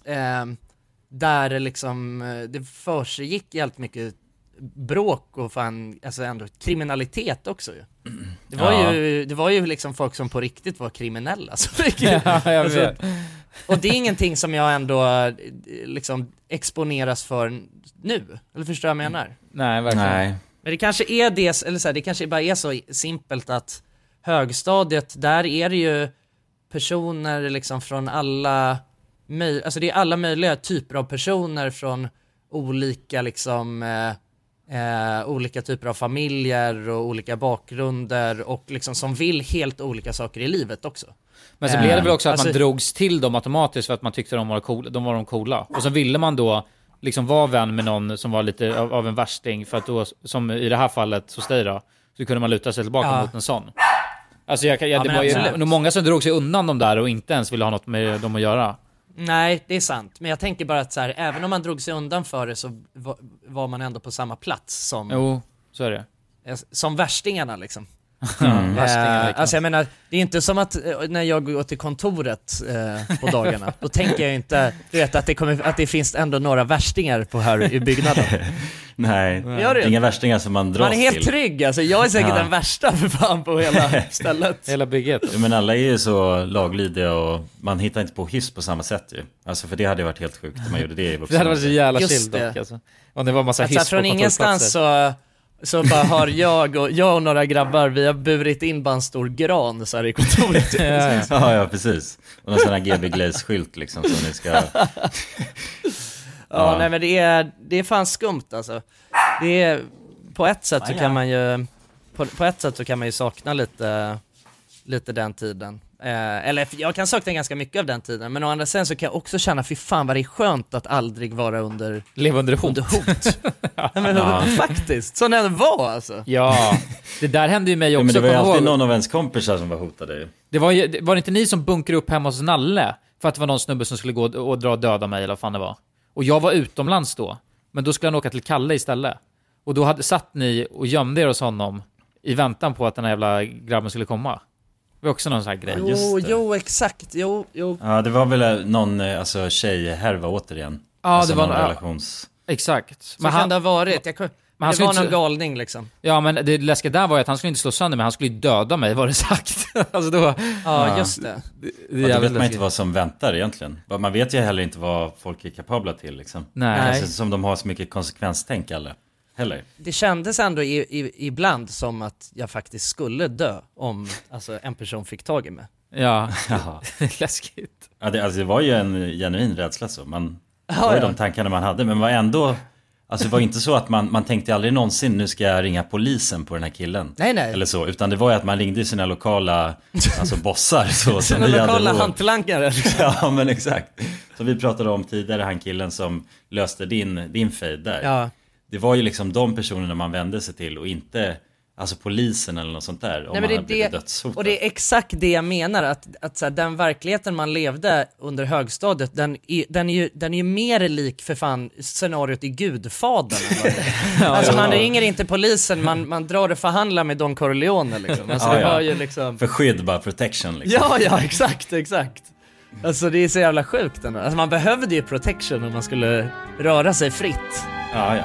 där liksom det försiggick helt mycket bråk och fan, alltså ändå kriminalitet också ju. Det var ju liksom folk som på riktigt var kriminella så mycket. Jag vet. Och det är ingenting som jag ändå liksom exponeras för nu. Eller förstår jag vad jag menar? Nej, verkligen. Nej. Men det kanske är det, eller så här, det kanske bara är så simpelt att högstadiet, där är det ju personer liksom från alla alltså det är alla möjliga typer av personer från olika liksom olika typer av familjer och olika bakgrunder och liksom som vill helt olika saker i livet också. Men så blev det väl också att man drogs till dem automatiskt för att man tyckte de var de coola. Och så ville man då liksom vara vän med någon som var lite av en värsting, för att då, som i det här fallet hos dig då, så kunde man luta sig tillbaka mot en sån. Alltså det var ju många som drog sig undan dem där och inte ens ville ha något med dem att göra. Nej, det är sant. Men jag tänker bara att så här, även om man drog sig undan för det så var man ändå på samma plats som... Jo, så är det. Som värstingarna liksom. Alltså jag menar, det är inte som att när jag går till kontoret på dagarna, då tänker jag inte, du vet, att det finns ändå några värstingar på här i byggnaden. Nej, inga värstingar som man dras till. Man är helt trygg, alltså jag är säkert den värsta för fan på hela stället. Hela bygget. Men alla är ju så laglydiga och man hittar inte på hyss på samma sätt ju. Alltså för det hade ju varit helt sjukt om man gjorde det i vuxen. Det hade varit så jävla chill dock alltså. Och det var massa hyss alltså, från ingenstans så bara har jag och några grabbar, vi har burit in bara en stor gran så här i kontoret. Ja, precis. Och någon sån här GB Glaze-skylt liksom som ni ska... Nej men det är fan skumt alltså. Det är, på ett sätt så kan man ju på ett sätt så kan man ju sakna lite den tiden. Eller jag kan sakna ganska mycket av den tiden, men å andra sidan så kan jag också känna, fy fan vad det är skönt att aldrig leva under hot. Faktiskt, så när det var alltså. Ja, det där hände ju mig också. Men det var ju alltid någon av ens kompisar som var hotade. Var det inte ni som bunkrade upp hemma hos Nalle för att det var någon snubbe som skulle gå och dra döda mig eller vad fan det var? Och jag var utomlands då, men då skulle han åka till Kalle istället. Och då satt ni och gömde er hos honom i väntan på att den här jävla grabben skulle komma. Det var också någon sån här grej. Jo, exakt. Jo. Ja, det var väl någon tjejhärva återigen. Ja, alltså det var någon relations... Exakt. Så men kan det ha varit. Det var någon galning liksom. Ja, men det läskiga där var ju att han skulle inte slå sönder mig, han skulle döda mig, var det sagt. Alltså då... Ja, just det. Det vet man inte vad som väntar egentligen. Man vet ju heller inte vad folk är kapabla till liksom. Nej. Det som de har så mycket konsekvenstänk eller. Heller. Det kändes ändå ibland som att jag faktiskt skulle dö om en person fick tag i mig. Ja, läskigt. Ja, det var ju en genuin rädsla så. Det var ju de tankarna man hade, men var ändå... Alltså det var inte så att man tänkte aldrig någonsin, nu ska jag ringa polisen på den här killen. Nej. Eller så, utan det var ju att man ringde sina lokala bossar. Sina lokala hantlangare. Ja, men exakt. Som vi pratade om tidigare, han killen som löste din fade där. Ja. Det var ju liksom de personerna man vände sig till och inte polisen eller något sånt där. Om man hade blivit dödshotad. Och det är exakt det jag menar, att så här, den verkligheten man levde under högstadiet, den är ju mer lik för fan scenariot i Gudfadern. Alltså man ringer inte polisen, man drar och förhandlar med Don Corleone liksom. Alltså det var ju liksom... För skydd, bara protection liksom. Ja, exakt. Alltså det är så jävla sjukt ändå. Alltså man behövde ju protection om man skulle röra sig fritt. Ja.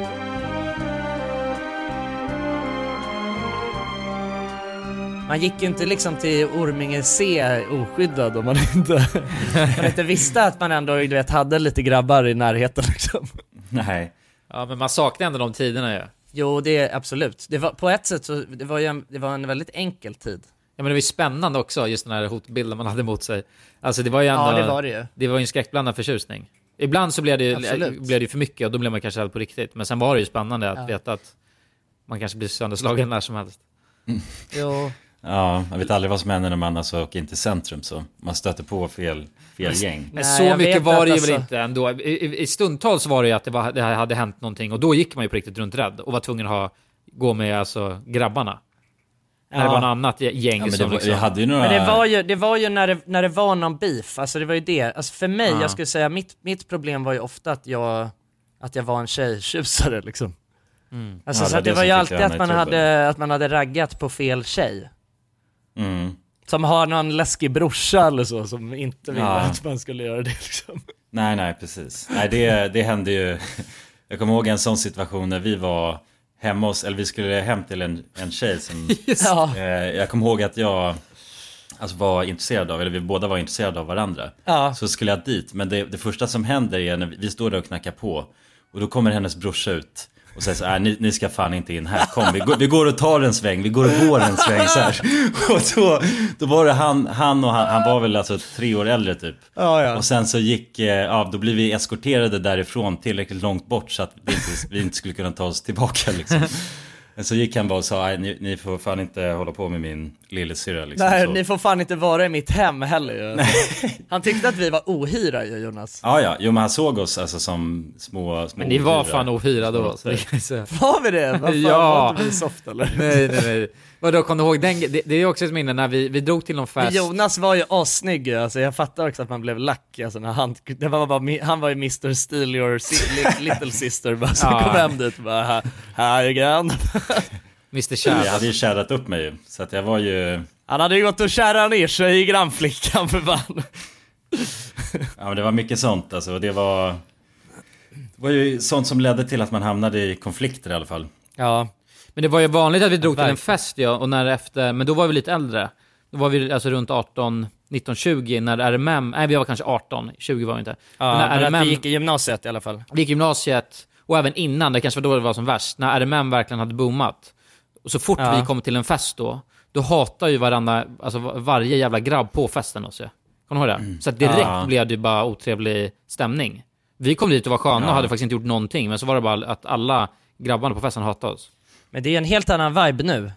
Man gick ju inte liksom till Orminge C oskyddad om man inte visste att man ändå hade lite grabbar i närheten liksom. Nej. Ja, men man saknar ändå de tiderna ju. Jo, det är absolut. Det var på ett sätt så det var en väldigt enkel tid. Ja, men det var ju spännande också, just den här hotbilden man hade mot sig. Alltså det var ju ändå... Ja, det var det ju. Det var ju en skräckblandad förtjusning. Ibland så blev det för mycket och då blev man kanske helt på riktigt. Men sen var det ju spännande att veta att man kanske blir sönderslagen när som helst. Jo. Ja, man vet aldrig vad som händer när man åker in till centrum, så man stöter på fel gäng. Men så mycket var det ju väl inte ändå. I stundtals var det ju att det hade hänt någonting och då gick man ju på riktigt runt rädd och var tvungen att gå med grabbarna. När det var något annat gäng som liksom... hade ju några... Men det var ju när det var någon beef, alltså det var ju det. Alltså för mig, jag skulle säga, mitt problem var ju ofta att jag var en tjejtjusare liksom. Alltså så det var ju alltid att man hade raggat på fel tjej. Som har någon läskig brorsa eller så som inte vill att man skulle göra det liksom. Nej, precis. Nej, det hände ju. Jag kommer ihåg en sån situation när vi var hemma vi skulle hem till en tjej som jag kommer ihåg att jag var intresserad av, eller vi båda var intresserade av varandra. Så skulle jag dit, men det första som händer är när vi står där och knackar på och då kommer hennes brorsa ut och säger så här, ni ska fan inte in här. Kom, vi går och tar en sväng. Vi går och går en sväng så här. Och då var det han var väl alltså 3 år äldre typ. Ja. Och sen så gick, då blev vi eskorterade därifrån tillräckligt långt bort så att vi inte skulle kunna ta oss tillbaka liksom. Så gick han bara och sa, ni får fan inte hålla på med min lillasyrra liksom. Nej, så. ni får fan inte vara i mitt hem heller. Han tyckte att vi var ohyra ju, Jonas. Ja, jo men han såg oss alltså som små men ni var fan ohyra då. Var vi det? Vad fan, ja. var vi soft eller? Nej. Vadå, kom du ihåg den? Det är också ett minne när vi drog till någon fest. Jonas var ju assnygg, alltså jag fattar också att man blev lack, alltså när han var ju Mr. Steal Your Little Sister bara, så kom hem dit bara, här är grann. Mr. Kär. Jag hade ju kärat upp mig så att jag var ju... Han hade ju gått och kärat ner sig i grannflickan för fan. Ja men det var mycket sånt alltså, det var ju sånt som ledde till att man hamnade i konflikter i alla fall. Ja. Men det var ju vanligt att vi drog till en fest, och när efter, men då var vi lite äldre. Då var vi alltså runt 18, 19, 20 när RMM, nej vi var kanske 18, 20 var vi inte. Ja, men RMM, vi gick i gymnasiet i alla fall. Vi gick i gymnasiet, och även innan, det kanske var då det var som värst, när RMM verkligen hade boomat. Och så fort vi kom till en fest då hatar ju varje jävla grabb på festen också. Kan du höra det? Så att direkt blev det bara otrevlig stämning. Vi kom dit och var sköna och hade faktiskt inte gjort någonting, men så var det bara att alla grabbarna på festen hatade oss. Men det är en helt annan vibe nu.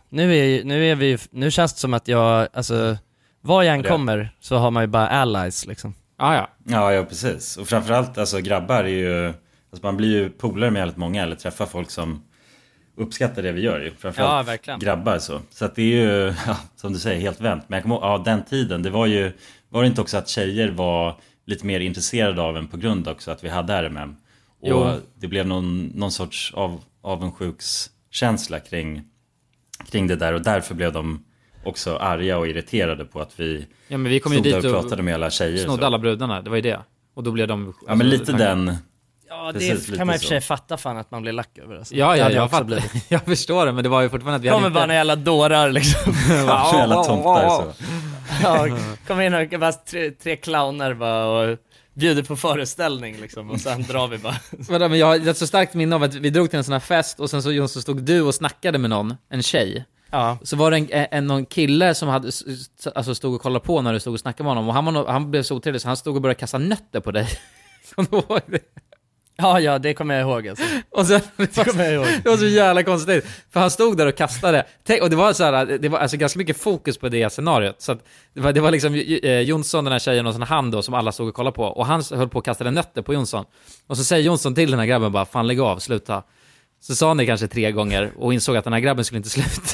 Nu känns det som att jag, alltså, var jag än kommer så har man ju bara allies liksom. Ja, precis. Och framförallt, alltså grabbar är ju, alltså man blir ju polare med väldigt många eller träffar folk som uppskattar det vi gör ju. Framförallt verkligen. Grabbar så att det är ju, som du säger, helt vänt. Men jag kommer ihåg, den tiden, var det inte också att tjejer var lite mer intresserade av en på grund också att vi hade RMM. Och det blev någon sorts avundsjukskänsla kring det där, och därför blev de också arga och irriterade på att vi men vi kom ju dit och pratade med alla tjejer. Snodde alla brudarna, det var ju det. Och då blev de... Ja, men lite den... Ja, det kan man i och för sig fatta fan att man blir lack över. Alltså. Jag fattar. Jag förstår det, men det var ju fortfarande att vi kommer bara en jävla dårar liksom. Jävla tomtar så. Kommer in och bara tre clowner bara och bjuder på föreställning liksom, och sen drar vi bara. Men jag har ett så starkt minne av att vi drog till en sån här fest, och sen så stod du och snackade med någon, en tjej. Ja. Så var det någon kille som hade, alltså stod och kollade på när du stod och snackade med honom, och han blev så otrevlig så han stod och började kasta nötter på dig. Kommer du ihåg det? Ja, det kommer jag ihåg alltså. Och sen, det var så jävla konstigt, för han stod där och kastade. Och det var så här, det var alltså ganska mycket fokus på det scenariot. Så att det var liksom Jonsson, den här tjejen, och sån hand då som alla stod och kollade på, och han höll på att kasta nötter på Jonsson. Och så säger Jonsson till den här grabben bara, fan lägg av, sluta. Så sa han det kanske 3 gånger och insåg att den här grabben skulle inte sluta.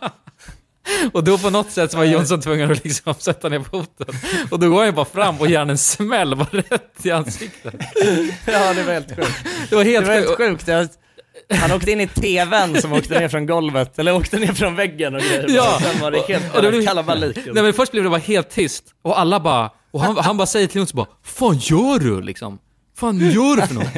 Och då på något sätt så var Jonsson tvungen att liksom sätta ner foten. Och då går han bara fram och ger han en smäll bara rätt i ansiktet. Ja, det var helt sjukt. Det var helt sjukt. Han åkte in i tvn som åkte ner från golvet, eller åkte ner från väggen och grejer. Ja. Och sen var det helt kalabalik. Nej, men först blev det bara helt tyst. Och alla bara, och han bara säger till Jonsson bara, fan gör du liksom? Fan gör du för något?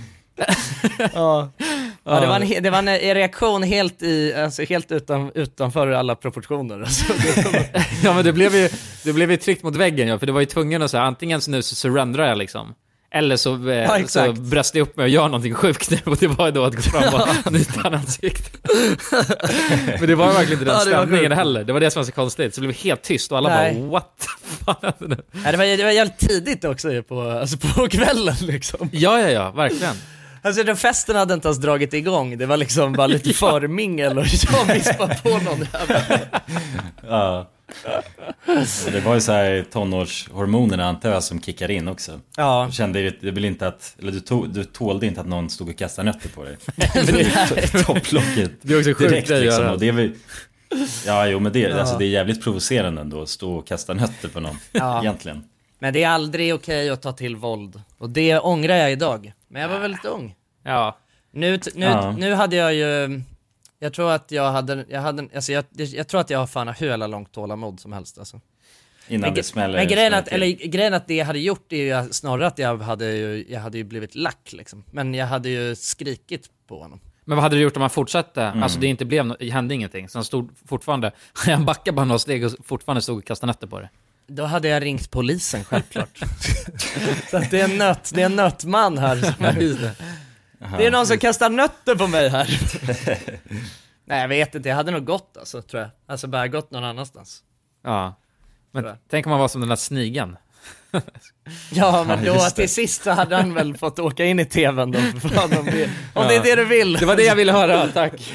Ja, det var en reaktion helt utanför alla proportioner. Alltså, ja, men det blev ju tryckt mot väggen, för det var ju tvungen att säga, antingen så nu så surrendrar jag liksom, eller så bröstar jag upp mig och gör någonting sjukt nu, och det var ju då att gå fram och nyta ansikte. Men det var verkligen inte den stämningen heller. Det var det som var så konstigt. Så det blev helt tyst och alla bara, what? Det var jävligt tidigt också på kvällen liksom. Ja, verkligen. Alltså den festen hade inte ens dragit igång. Det var liksom bara lite förmingel och jag vispade på någon jävla. Ja. Det var ju så här tonårshormonerna antar jag som kickar in också. Ja. Du kände det vill inte att, eller du tålde inte att någon stod och kastade nötter på dig. Topplocket. Det är också sjukt direkt liksom, och det är väl, men alltså det är jävligt provocerande ändå att stå och kasta nötter på någon egentligen. Men det är aldrig okej att ta till våld. Och det ångrar jag idag. Men jag var väldigt ung. Ja. Nu hade jag ju... Jag tror att jag tror att jag har fan hur jävla långt tålamod som helst alltså. Innan det smäller. Men grejen att det jag hade gjort är ju snarare att jag hade ju blivit lack liksom. Men jag hade ju skrikit på honom. Men vad hade du gjort om han fortsatte? Alltså det hände ingenting. Så han stod fortfarande, han backade bara några steg och fortfarande stod och kastade nötter på det. Då hade jag ringt polisen, självklart. Så att det är en nötman här. Det är någon som kastar nötter på mig här. Nej, jag vet inte, jag hade nog gått alltså, tror jag. Alltså bara gått någon annanstans. Ja, men tänk om man var som den där snigen. Ja, men då till sist så hade han väl fått åka in i tvn då, om det är det du vill. Det var det jag ville höra, tack.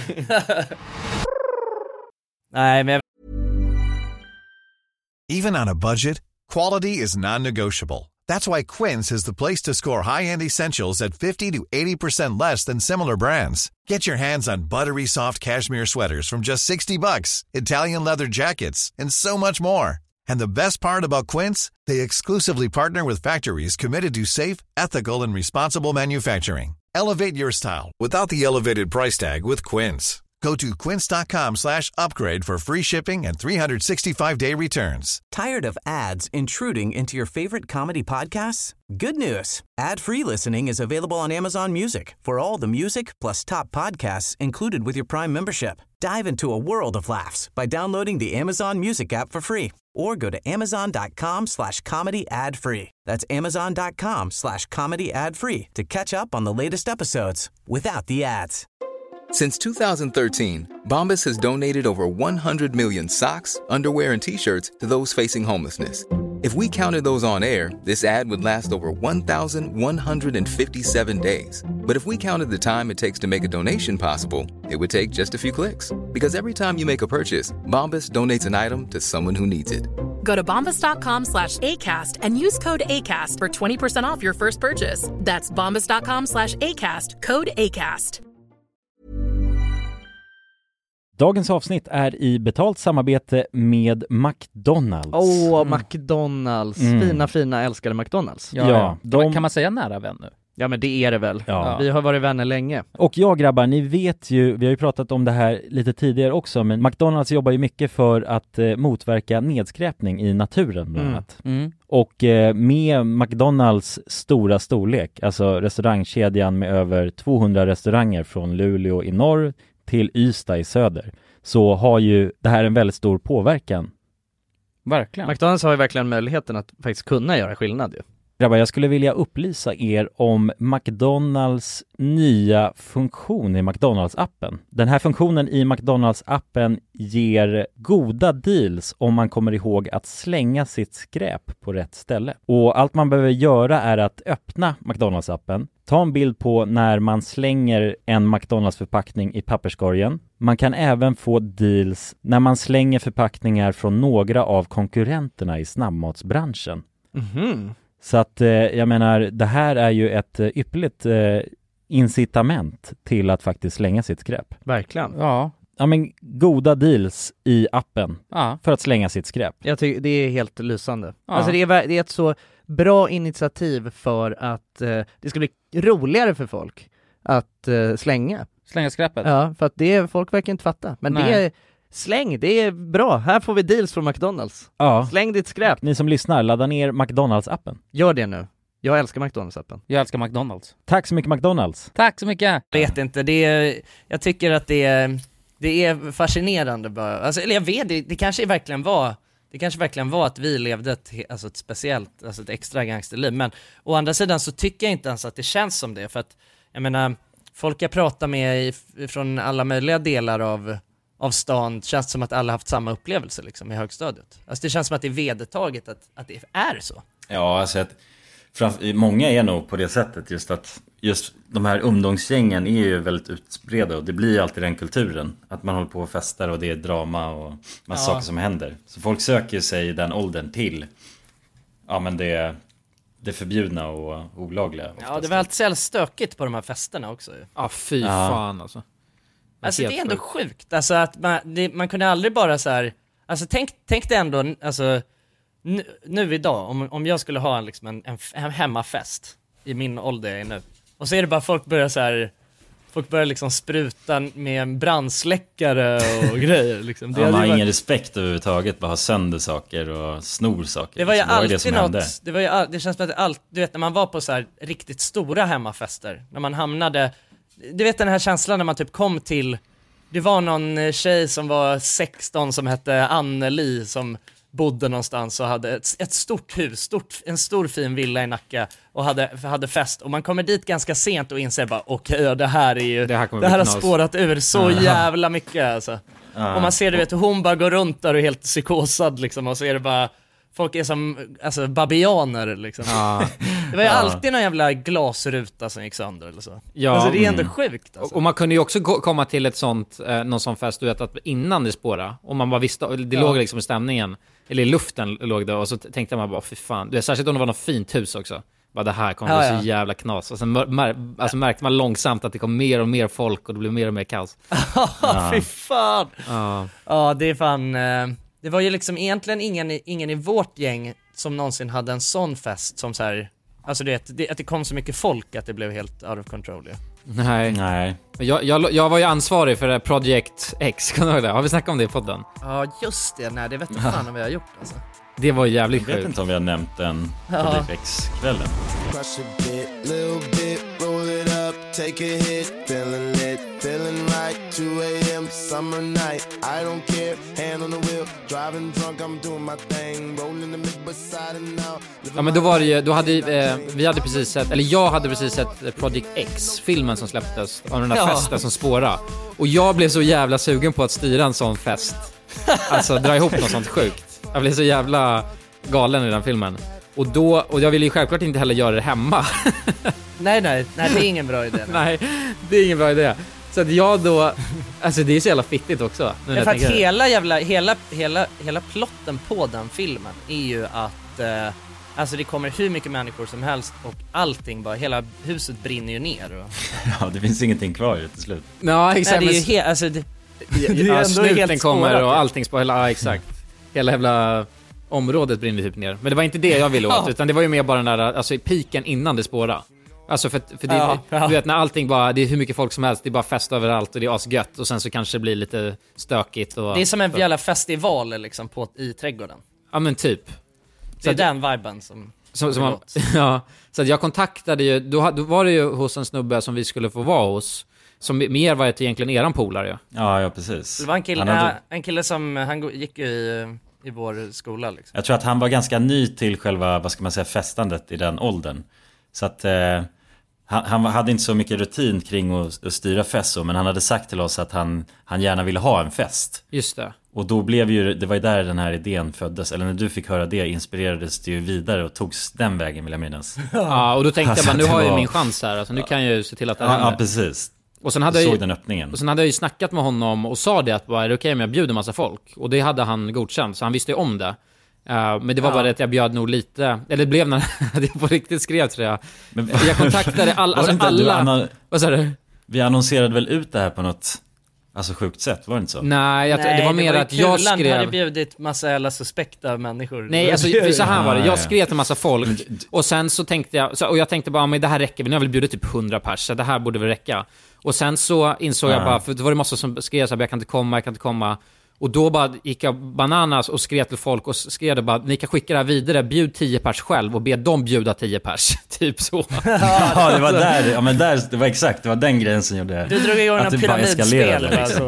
Nej, men Even on a budget, quality is non-negotiable. That's why Quince is the place to score high-end essentials at 50 to 80% less than similar brands. Get your hands on buttery soft cashmere sweaters from just $60, Italian leather jackets, and so much more. And the best part about Quince, they exclusively partner with factories committed to safe, ethical, and responsible manufacturing. Elevate your style without the elevated price tag with Quince. Go to quince.com/upgrade for free shipping and 365-day returns. Tired of ads intruding into your favorite comedy podcasts? Good news. Ad-free listening is available on Amazon Music for all the music plus top podcasts included with your Prime membership. Dive into a world of laughs by downloading the Amazon Music app for free or go to amazon.com/comedy ad-free. That's amazon.com/comedy ad-free to catch up on the latest episodes without the ads. Since 2013, Bombas has donated over 100 million socks, underwear, and T-shirts to those facing homelessness. If we counted those on air, this ad would last over 1,157 days. But if we counted the time it takes to make a donation possible, it would take just a few clicks. Because every time you make a purchase, Bombas donates an item to someone who needs it. Go to bombas.com/ACAST and use code ACAST for 20% off your first purchase. That's bombas.com/ACAST, code ACAST. Dagens avsnitt är i betalt samarbete med McDonalds. McDonalds. Fina, älskade McDonalds. Ja. Kan man säga nära vän nu? Ja, men det är det väl. Ja. Vi har varit vänner länge. Och jag grabbar, ni vet ju, vi har ju pratat om det här lite tidigare också, men McDonalds jobbar ju mycket för att motverka nedskräpning i naturen bland annat. Och med McDonalds stora storlek, alltså restaurangkedjan med över 200 restauranger från Luleå i norr till Ystad i söder, så har ju det här en väldigt stor påverkan. Verkligen. McDonalds har ju verkligen möjligheten att faktiskt kunna göra skillnad ju. Grabbar, jag skulle vilja upplysa er om McDonalds nya funktion i McDonalds-appen. Den här funktionen i McDonalds-appen ger goda deals om man kommer ihåg att slänga sitt skräp på rätt ställe. Och allt man behöver göra är att öppna McDonalds-appen, ta en bild på när man slänger en McDonalds-förpackning i papperskorgen. Man kan även få deals när man slänger förpackningar från några av konkurrenterna i snabbmatsbranschen. Så att jag menar, det här är ju ett ypperligt incitament till att faktiskt slänga sitt skräp. Verkligen. Ja, men goda deals i appen för att slänga sitt skräp. Jag tycker det är helt lysande. Alltså det är ett så bra initiativ för att det ska bli roligare för folk att slänga skräpet. Ja, för att folk verkar inte fatta. Men det är släng, det är bra. Här får vi deals från McDonalds. Ja. Släng ditt skräp. Ni som lyssnar, ladda ner McDonalds-appen. Gör det nu. Jag älskar McDonalds-appen. Jag älskar McDonalds. Tack så mycket McDonalds. Tack så mycket. Jag vet inte, jag tycker att det är fascinerande bara. Alltså, eller jag vet, det kanske verkligen var att vi levde ett speciellt, alltså ett extra gangsterliv. Men å andra sidan så tycker jag inte ens att det känns som det. För att, jag menar, folk jag pratar med från alla möjliga delar av stan, känns som att alla haft samma upplevelse liksom i högstadiet. Alltså det känns som att det är vedertaget att det är så. Ja, alltså många är nog på det sättet, just att just de här ungdomsgängen är ju väldigt utspridda och det blir alltid den kulturen att man håller på och festar och det är drama och massa saker som händer. Så folk söker sig i den åldern till men det förbjudna och olagliga. Ja, det var alltid stökigt på de här festerna också. Ja, fy fan alltså. Alltså det är ändå sjukt, alltså att man kunde aldrig bara så här, alltså tänk det ändå, alltså nu idag, om jag skulle ha en hemmafest i min ålder nu, och så är det bara folk börjar liksom spruta med en brandsläckare och grejer liksom. Man har ingen respekt överhuvudtaget, bara ha sönder saker och snor saker. Det var ju alltid något, det känns som att du vet när man var på så här riktigt stora hemmafester, när man hamnade, du vet den här känslan när man typ kom till, det var någon tjej som var 16 som hette Anneli som bodde någonstans och hade ett stort hus, en stor fin villa i Nacka och hade fest, och man kommer dit ganska sent och inser bara okej, det här är ju det här har spårat ur så jävla mycket alltså. Och man ser, du vet, hon bara går runt där och är helt psykosad liksom, och så är det bara folk är som babianer liksom. Det var ju alltid någon jävla glasruta som gick sönder eller så. Alltså det är ändå sjukt alltså. Och man kunde ju också komma till ett sånt någon sån fest, du vet, att innan det spårade, och man bara visste, det låg liksom i stämningen, eller i luften låg det, och så tänkte man bara fy fan, det är särskilt om det var något fint hus också. Bara det här kommer bli så jävla knas. Och sen märkte man långsamt att det kom mer och mer folk och det blev mer och mer kaos. Fy fan. Det är fan det var ju liksom egentligen ingen i vårt gäng som någonsin hade en sån fest som så här, alltså att det kom så mycket folk att det blev helt out of control. Ja. Nej. Jag var ju ansvarig för Project X, kan du ihåg det? Har vi snackat om det i podden? Ja, just det. Nej, det vet jag fan om vi har gjort alltså. Det var jävligt sjukt. Jag vet inte om vi har nämnt den Project X-kvällen. Ja, men då var det ju, vi hade precis sett, eller jag hade precis sett Project X, filmen som släpptes av den där festen som spårade. Och jag blev så jävla sugen på att styra en sån fest. Alltså dra ihop något sånt sjukt. Jag blev så jävla galen i den filmen. Och jag ville ju självklart inte heller göra det hemma. Nej, det är ingen bra idé. Nej, det är ingen bra idé. Så att jag då, alltså det är så jävla fittigt också. Nu för att hela plotten på den filmen är ju att alltså det kommer hur mycket människor som helst och allting bara, hela huset brinner ju ner. Och... Ja, det finns ingenting kvar till slut. Ja, exakt. Nej, det är ju alltså det är ändå snuten helt kommer spårat, och allting spår, exakt. Hela jävla området brinner typ ner. Men det var inte det jag ville åt, utan det var ju mer bara den där, alltså i piken innan det spårade. Alltså för det, du vet, när allting bara, det är hur mycket folk som helst, det är bara fest överallt och det är asgött, och sen så kanske det blir lite stökigt och, det är som en jävla festival liksom i trädgården. Ja, men typ. Det är den viben som ja, så att jag kontaktade ju, då var det ju hos en snubbe som vi skulle få vara hos, som mer var egentligen eran polare. Ja, precis. Det var en kille som, han gick ju i vår skola liksom. Jag tror att han var ganska ny till själva, vad ska man säga, festandet i den åldern. Så att han hade inte så mycket rutin kring att styra fest, men han hade sagt till oss att han gärna ville ha en fest. Just det. Och då blev ju, det var ju där den här idén föddes. Eller när du fick höra det inspirerades det ju vidare och togs den vägen, vill jag minnas. Ja, och då tänkte jag bara, nu har jag min chans här. Alltså, nu kan jag ju se till att det händer. Ja, precis. Och sen hade jag den öppningen. Och sen hade jag ju snackat med honom och sa det att bara, är det okej om jag bjuder massa folk? Och det hade han godkänt, så han visste ju om det. Men det var bara det att jag bjöd nog lite, eller det blev när det på riktigt skrev, tror jag. Men jag kontaktade alla. Vad sa du? Vi annonserade väl ut det här på något, alltså, sjukt sätt, var det inte så? Nej, det var mer att jag skrev. Han hade bjudit massa jävla suspekta människor. Nej, alltså så här var det. Jag skrev till massa folk och sen så tänkte jag, och jag tänkte bara, men det här räcker, nu har väl bjudit typ 100 pers, så det här borde väl räcka. Och sen så insåg jag bara, för det var det massa som skrev så här, jag kan inte komma. Och då bara gick jag bananas och skrev till folk och skrev det bara, ni kan skicka det här vidare, bjud 10 pers själv och be dem bjuda 10 pers. Typ så. Ja, det var där, ja, men där, det var exakt, det var den grejen som gjorde du drog igång en pyramidspel liksom.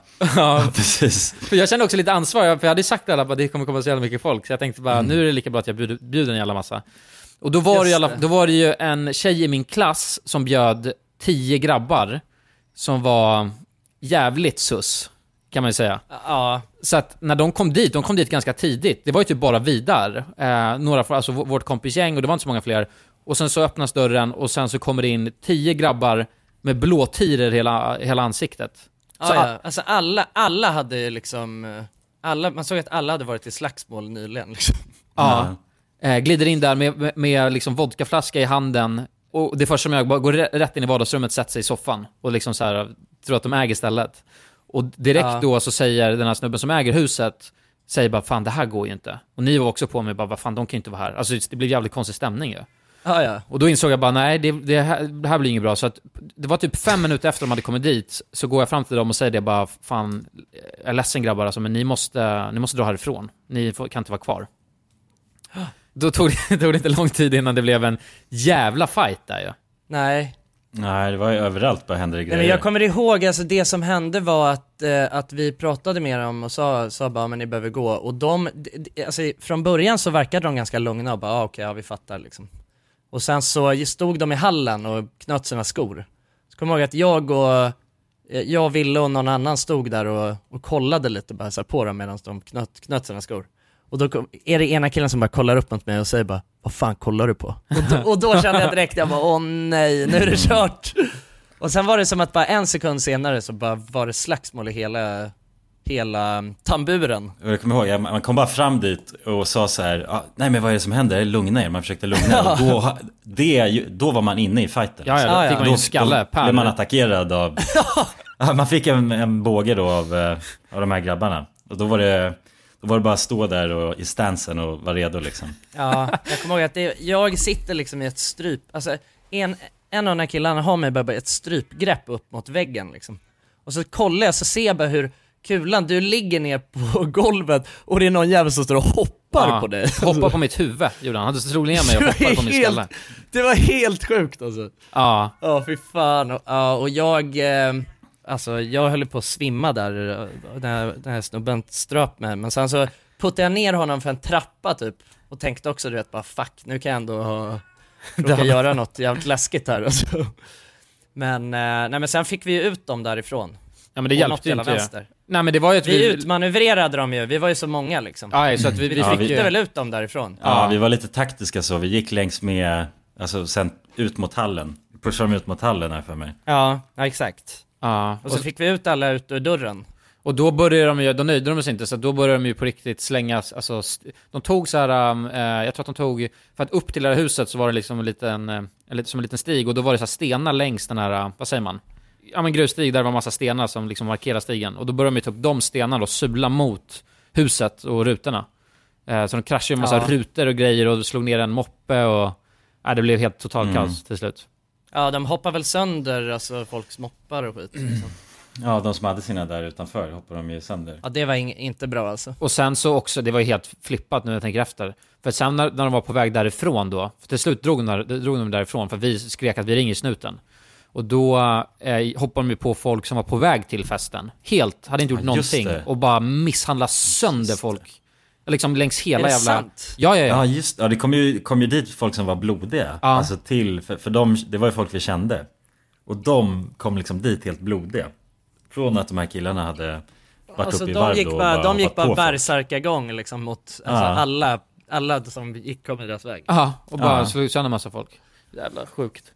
Ja, precis. För jag kände också lite ansvar, för jag hade sagt till alla att det kommer komma så jävla mycket folk, så jag tänkte bara, nu är det lika bra att jag bjuder en jävla massa. Och då var det ju en tjej i min klass som bjöd 10 grabbar som var jävligt sus, kan man ju säga. Ja. Så att när de kom dit ganska tidigt. Det var ju typ bara vi där. Några från, alltså vårt kompisgäng, och det var inte så många fler. Och sen så öppnas dörren och sen så kommer det in 10 grabbar med blåtirer hela ansiktet. Så alltså alla hade liksom, man såg att alla hade varit i slagsmål nyligen liksom. Ja. Glider in där med liksom vodkaflaska i handen. Och det första som jag bara går rätt in i vardagsrummet, sätter sig i soffan och liksom så här, tror att de äger stället. Och direkt då så säger den här snubben som äger huset, säger bara, fan det här går ju inte. Och ni var också på mig bara, vad fan, de kan ju inte vara här. Alltså det blev jävligt konstig stämning ju. Ja. Och då insåg jag bara, nej det här blir inget bra. Så att det var typ 5 minuter efter de hade kommit dit, så går jag fram till dem och säger det bara, fan, jag är ledsen grabbar alltså, men ni måste dra härifrån. Ni kan inte vara kvar. Då tog det inte lång tid innan det blev en jävla fight där ju. Nej. Nej, det var ju överallt bara hände det grejer. Men jag kommer ihåg, alltså det som hände var att vi pratade med dem och sa bara, men ni behöver gå. Och alltså från början så verkade de ganska lugna och bara, okej, vi fattar liksom. Och sen så stod de i hallen och knöt sina skor. Så kommer jag ihåg att jag Ville och någon annan stod där och kollade lite bara så här på dem medan de knöt sina skor. Och då är det ena killen som bara kollar upp mot mig och säger bara, vad fan kollar du på? Och då kände jag direkt, jag bara, åh nej, nu är det kört. Och sen var det som att bara en sekund senare så bara var det slagsmål i hela tamburen. Jag kommer ihåg, man kom bara fram dit och sa så här, nej men vad är det som händer? Lugna er, man försökte lugna er. Då var man inne i fighten. Ja, fick man ju skalle. Då blev man attackerad av... man fick en båge då av de här grabbarna. Och då var det bara att stå där och i stansen och vara redo liksom. Ja, jag kommer ihåg att jag sitter liksom i ett stryp. Alltså en av de här killarna har mig bara ett strypgrepp upp mot väggen liksom. Och så kollar jag, så ser jag bara hur kulan, du ligger ner på golvet och det är någon jävel som står och hoppar på dig. Hoppar på mitt huvud, gjorde han. Han slog ner mig och hoppade på min skalle. Det var helt sjukt alltså. Ja. Ja, fy fan. Och jag höll på att svimma där. Den här snubben ströp mig. Men sen så puttade jag ner honom för en trappa typ. Och tänkte också, du vet, bara fuck, nu kan jag ändå göra något jävligt läskigt här. Alltså. Men sen fick vi ut dem därifrån. Ja, men det hjälpte ju inte. Nej, men det var ju att vi utmanövrerade dem ju. Vi var ju så många liksom. Ja, så att vi fick väl ut dem därifrån. Ja, vi var lite taktiska så. Vi gick längs med, alltså sen ut mot hallen. Pushade dem ut mot hallen här för mig. Ja, exakt. Ja. Och så fick vi ut alla ut ur dörren. Och då började då nöjde de sig inte, så då började de ju på riktigt slängas, alltså de tog så här, jag tror att de tog, för att upp till det här huset så var det liksom en liten stig, och då var det så här stenar längs den här, vad säger man? Ja, men grusstig, där var massa stenar som liksom markerar stigen, och då började de ta upp de stenarna och sula mot huset och rutorna. Så de kraschade en massa rutor och grejer och slog ner en moppe och det blev helt total kaos till slut. Ja, de hoppar väl sönder, alltså folks moppar och skit liksom. Ja, de som hade sina där utanför hoppar de ju sönder. Ja, det var inte bra alltså. Och sen så också, det var ju helt flippat nu när jag tänker efter. För sen när de var på väg därifrån då, för till slut drog de därifrån för vi skrek att vi ringer snuten. Och då hoppade de ju på folk som var på väg till festen. Helt, hade inte gjort någonting. Och bara misshandla sönder folk. Liksom längs hela jävla... Sant? Ja, just det. Det kom ju dit folk som var blodiga. Ja. Alltså för dem, det var ju folk vi kände. Och de kom liksom dit helt blodiga. Från att de här killarna hade varit alltså, uppe i varv då. De gick bara bärsärkagång liksom mot alla som kom i deras väg. Ja, och bara slog sönder massa folk. Jävla sjukt.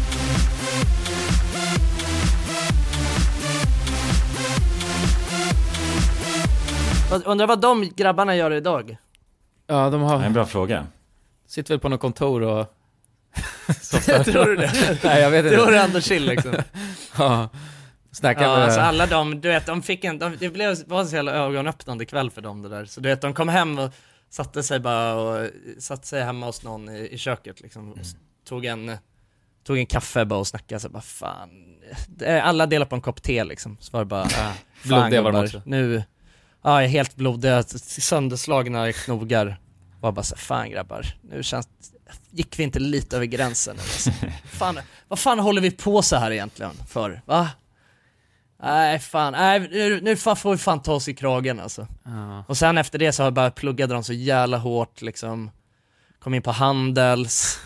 Undrar vad de grabbarna gör idag? Ja, de har... En bra fråga. Sitter väl på något kontor och... Tror du det? Nej, jag vet inte. Det var ändå chill liksom. Ja. Alltså alla de, du vet, de fick det var så jävla ögonöppnande kväll för dem det där. Så du vet, de kom hem och satte sig hemma hos någon i köket liksom. Och tog en kaffe bara och snackade så bara, fan. Alla delar på en kopp te liksom. Så var det bara, blodiga var de också. Nu, jag är helt blodiga, sönderslagna knogar. Var bara så, fan grabbar, nu gick vi inte lite över gränsen alltså. Vad fan håller vi på så här egentligen för, va? Nej fan, nu får vi fan ta oss i kragen alltså. Och sen efter det så har jag bara pluggade de så jävla hårt liksom. Kom in på Handels.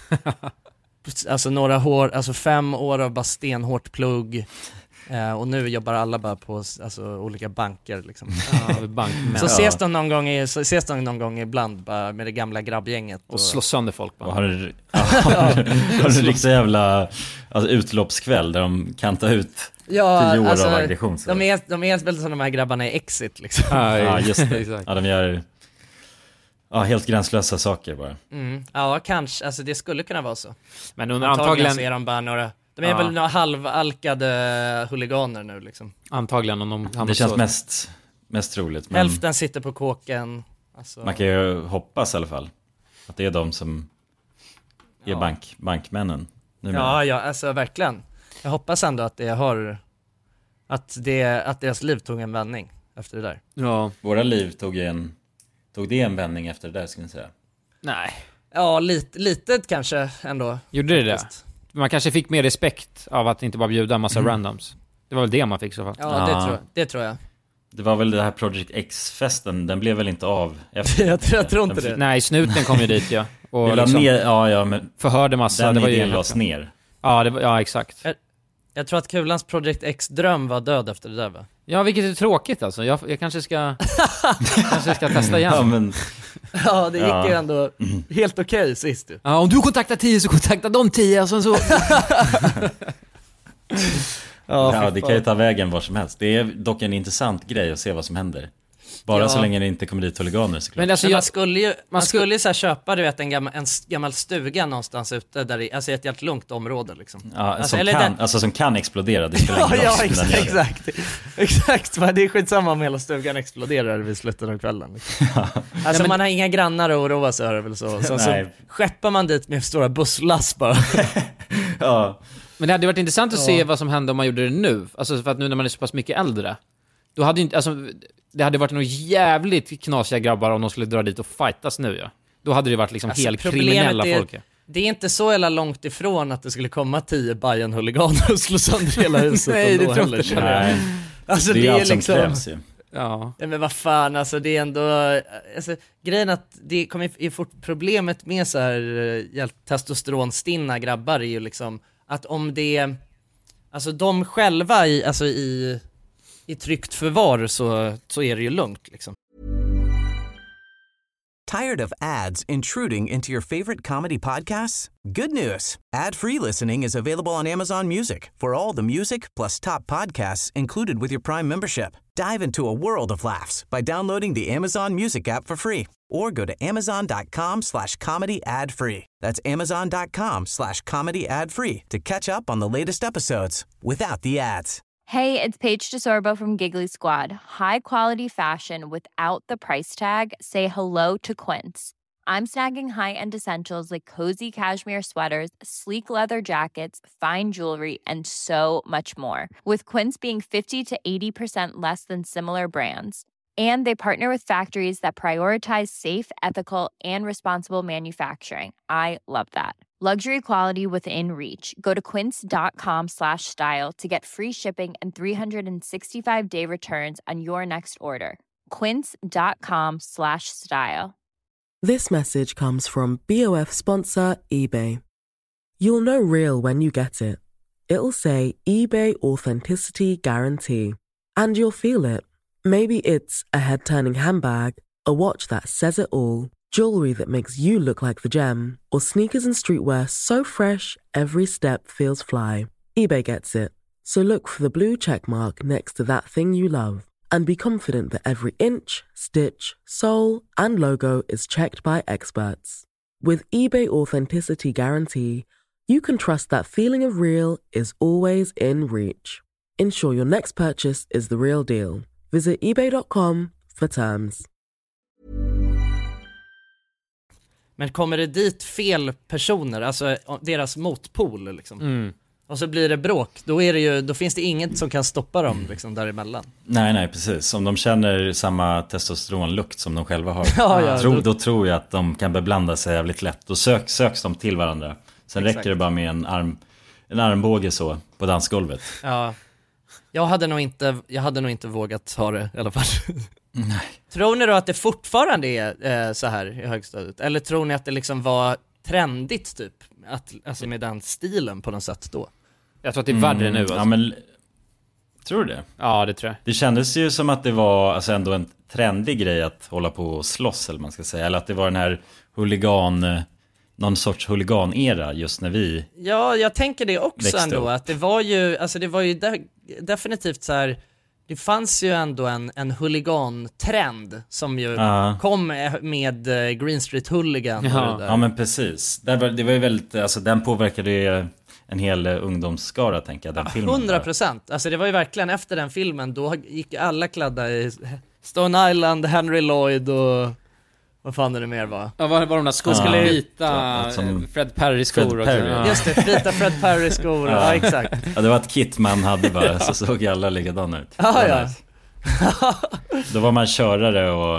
Alltså 5 år av bara stenhårt plugg. Och nu jobbar alla bara på olika banker liksom. Så ses de någon gång ibland bara med det gamla grabbgänget och slå sönder folk bara. Har du riktigt jävla utloppskväll där de kan ta ut 10 år av aggression. De är väl som de här grabbarna i Exit liksom. Ja, just det. Ja, de gör helt gränslösa saker bara. Ja, kanske. Alltså det skulle kunna vara så. Men antagligen så är de bara några... De är väl några halvalkade huliganer nu liksom. Antagligen om de det känns mest troligt. Men hälften sitter på kåken. Alltså... Man kan ju hoppas i alla fall att det är de som är bankmännen. Ja, alltså verkligen. Jag hoppas ändå att att deras liv tog en vändning efter det där. Ja, våra liv tog det en vändning efter det där, skulle jag säga. Nej. Ja, lite kanske ändå. Gjorde det? man kanske fick mer respekt av att inte bara bjuda en massa randoms. Det var väl det man fick så fall. Ja, det tror jag. Det var väl det här Project X-festen, den blev väl inte av efter. jag tror inte det. Nej, snuten kom ju dit, ja. Och liksom, ner, men förhörde massa. Den det var ju lades ner. Ja, exakt. Jag tror att Kulans Project X-dröm var död efter det där, va? Ja, vilket är tråkigt alltså. Jag kanske ska testa igen. Ja, det gick ju ändå helt okej sist ju. Ja, om du kontaktar 10 så kontaktar de 10 alltså, så. Ja, det kan ju ta vägen var som helst. Det är dock en intressant grej att se vad som händer. Bara så länge det inte kommer dit huliganer, såklart. Men alltså, man skulle ju så här köpa, du vet, en gammal stuga någonstans ute där det, alltså ett helt lugnt område liksom. Ja, alltså, som kan explodera. Det spelar ingen roll. Exakt. Men det är skitsamma om hela stugan exploderar vid slutet av kvällen liksom. Alltså man har inga grannar att oroa sig över, väl så skeppar man dit med stora busslass bara. Ja. Men det hade varit intressant att se vad som hände om man gjorde det nu. Alltså för att nu när man är så pass mycket äldre, då hade inte, alltså, det hade varit nog jävligt knasiga grabbar om de skulle dra dit och fightas nu, ja. Då hade det varit liksom alltså, helt kriminella folk. Det är inte så jävla långt ifrån att det skulle komma 10 Bayern-huliganer och slå sönder hela huset. Nej, det tror jag inte. Alltså det är allt som krävs ju. Ja. Men vad fan, alltså det är ändå, alltså, grejen att det kommer ju fort, problemet med så här testosteronstinna grabbar är ju liksom att om det, alltså de själva i tryggt förvar så är det ju lugnt liksom. Tired of ads intruding into your favorite comedy podcasts? Good news. Ad-free listening is available on Amazon Music for all the music plus top podcasts included with your Prime membership. Dive into a world of laughs by downloading the Amazon Music app for free or go to amazon.com/comedy ad-free. That's amazon.com/comedy ad-free to catch up on the latest episodes without the ads. Hey, it's Paige DeSorbo from Giggly Squad. High quality fashion without the price tag. Say hello to Quince. I'm snagging high-end essentials like cozy cashmere sweaters, sleek leather jackets, fine jewelry, and so much more. With Quince being 50 to 80% less than similar brands. And they partner with factories that prioritize safe, ethical, and responsible manufacturing. I love that. Luxury quality within reach. Go to quince.com/style to get free shipping and 365-day returns on your next order. Quince.com/style. This message comes from BOF sponsor eBay. You'll know real when you get it. It'll say eBay Authenticity Guarantee. And you'll feel it. Maybe it's a head-turning handbag, a watch that says it all, jewelry that makes you look like the gem, or sneakers and streetwear so fresh every step feels fly. eBay gets it. So look for the blue check mark next to that thing you love and be confident that every inch, stitch, sole, and logo is checked by experts. With eBay Authenticity Guarantee, you can trust that feeling of real is always in reach. Ensure your next purchase is the real deal. Visit ebay.com for terms. Men kommer det dit fel personer, alltså deras motpol liksom, och så blir det bråk, då finns det inget som kan stoppa dem liksom däremellan. Nej, precis. Om de känner samma testosteronlukt som de själva har, då tror jag att de kan beblanda sig jävligt lätt. Då söks de till varandra. Sen räcker det bara med en armbåge så på dansgolvet. Ja. Jag hade nog inte vågat ha det i alla fall. Nej. Tror ni då att det fortfarande är så här i högstadiet? Eller tror ni att det liksom var trendigt typ? Alltså med den stilen på något sätt då? Jag tror att det är värre nu alltså. Ja, men tror du det? Ja, det tror jag. Det kändes ju som att det var alltså ändå en trendig grej att hålla på och slåss, eller man ska säga. Eller att det var den här någon sorts huligan-era just när vi... Ja, jag tänker det också ändå. Att det var ju definitivt så här... Det fanns ju ändå en huligan-trend som ju kom med Green Street Hooligan. Ja, men precis. Det var ju väldigt... Alltså den påverkade ju en hel ungdomsskara, tänker jag, den filmen. 100%. Alltså det var ju verkligen efter den filmen, då gick alla kladda i Stone Island, Henry Lloyd och... Vad fan är det mer va? Ja, var de där skor skulle vita Fred Perry-skor också. Just det, vita Fred Perry-skor. Ja, exakt. Ja, det var ett kit man hade bara, så såg alla likadana ut. Ja. Då var man körare och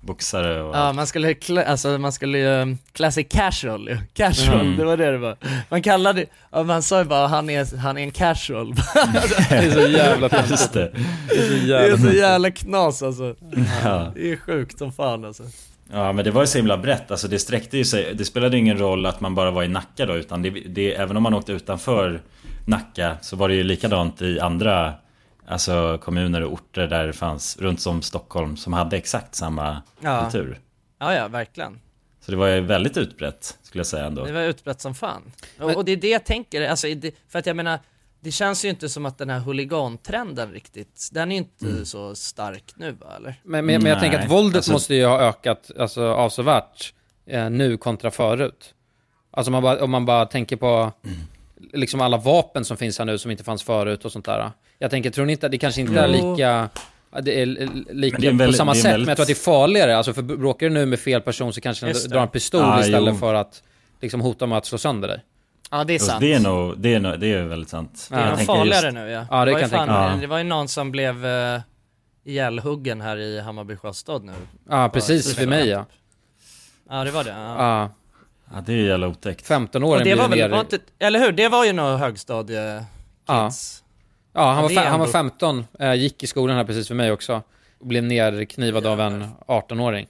boxare och... Ja, man skulle ju classic casual, det var det var. Man kallade, man sa ju bara han är en casual. Det är så jävla just det. Det är så jävla knas alltså. Ja. Det är sjukt som fan alltså. Ja, men det var ju så himla brett. Alltså det sträckte ju sig. Det spelade ingen roll att man bara var i Nacka då, utan det även om man åkte utanför Nacka så var det ju likadant i andra kommuner och orter där det fanns runt som Stockholm som hade exakt samma kultur. Ja, verkligen. Så det var ju väldigt utbrett, skulle jag säga ändå. Det var utbrett som fan. Och det är det jag tänker, alltså, för att jag menar, det känns ju inte som att den här huligantrenden riktigt, den är inte så stark nu, va, eller? Men jag tänker att våldet måste ju ha ökat avsevärt nu kontra förut. Alltså om man bara tänker på liksom alla vapen som finns här nu som inte fanns förut och sånt där. Jag tänker, tror ni inte att det kanske inte är lika... Det är lika på samma sätt, men jag tror att det är farligare. Alltså för bråkar du nu med fel person så kanske du drar en pistol istället för att liksom hota med att slå sönder dig. Ja, det är sant. Det är väldigt sant. Det är nog farligare nu, ja. Ja, det var ju någon som blev ihjälhuggen här i Hammarby Sjöstad nu. Ja, precis, för mig, ja. Ja, det var det. Ja, det är ju jävla otäckt. 15-åringen blev ner... Eller hur? Det var ju någon högstadiekids. Ja, han var 15, gick i skolan här precis för mig också. Och blev nerknivad av en 18-åring.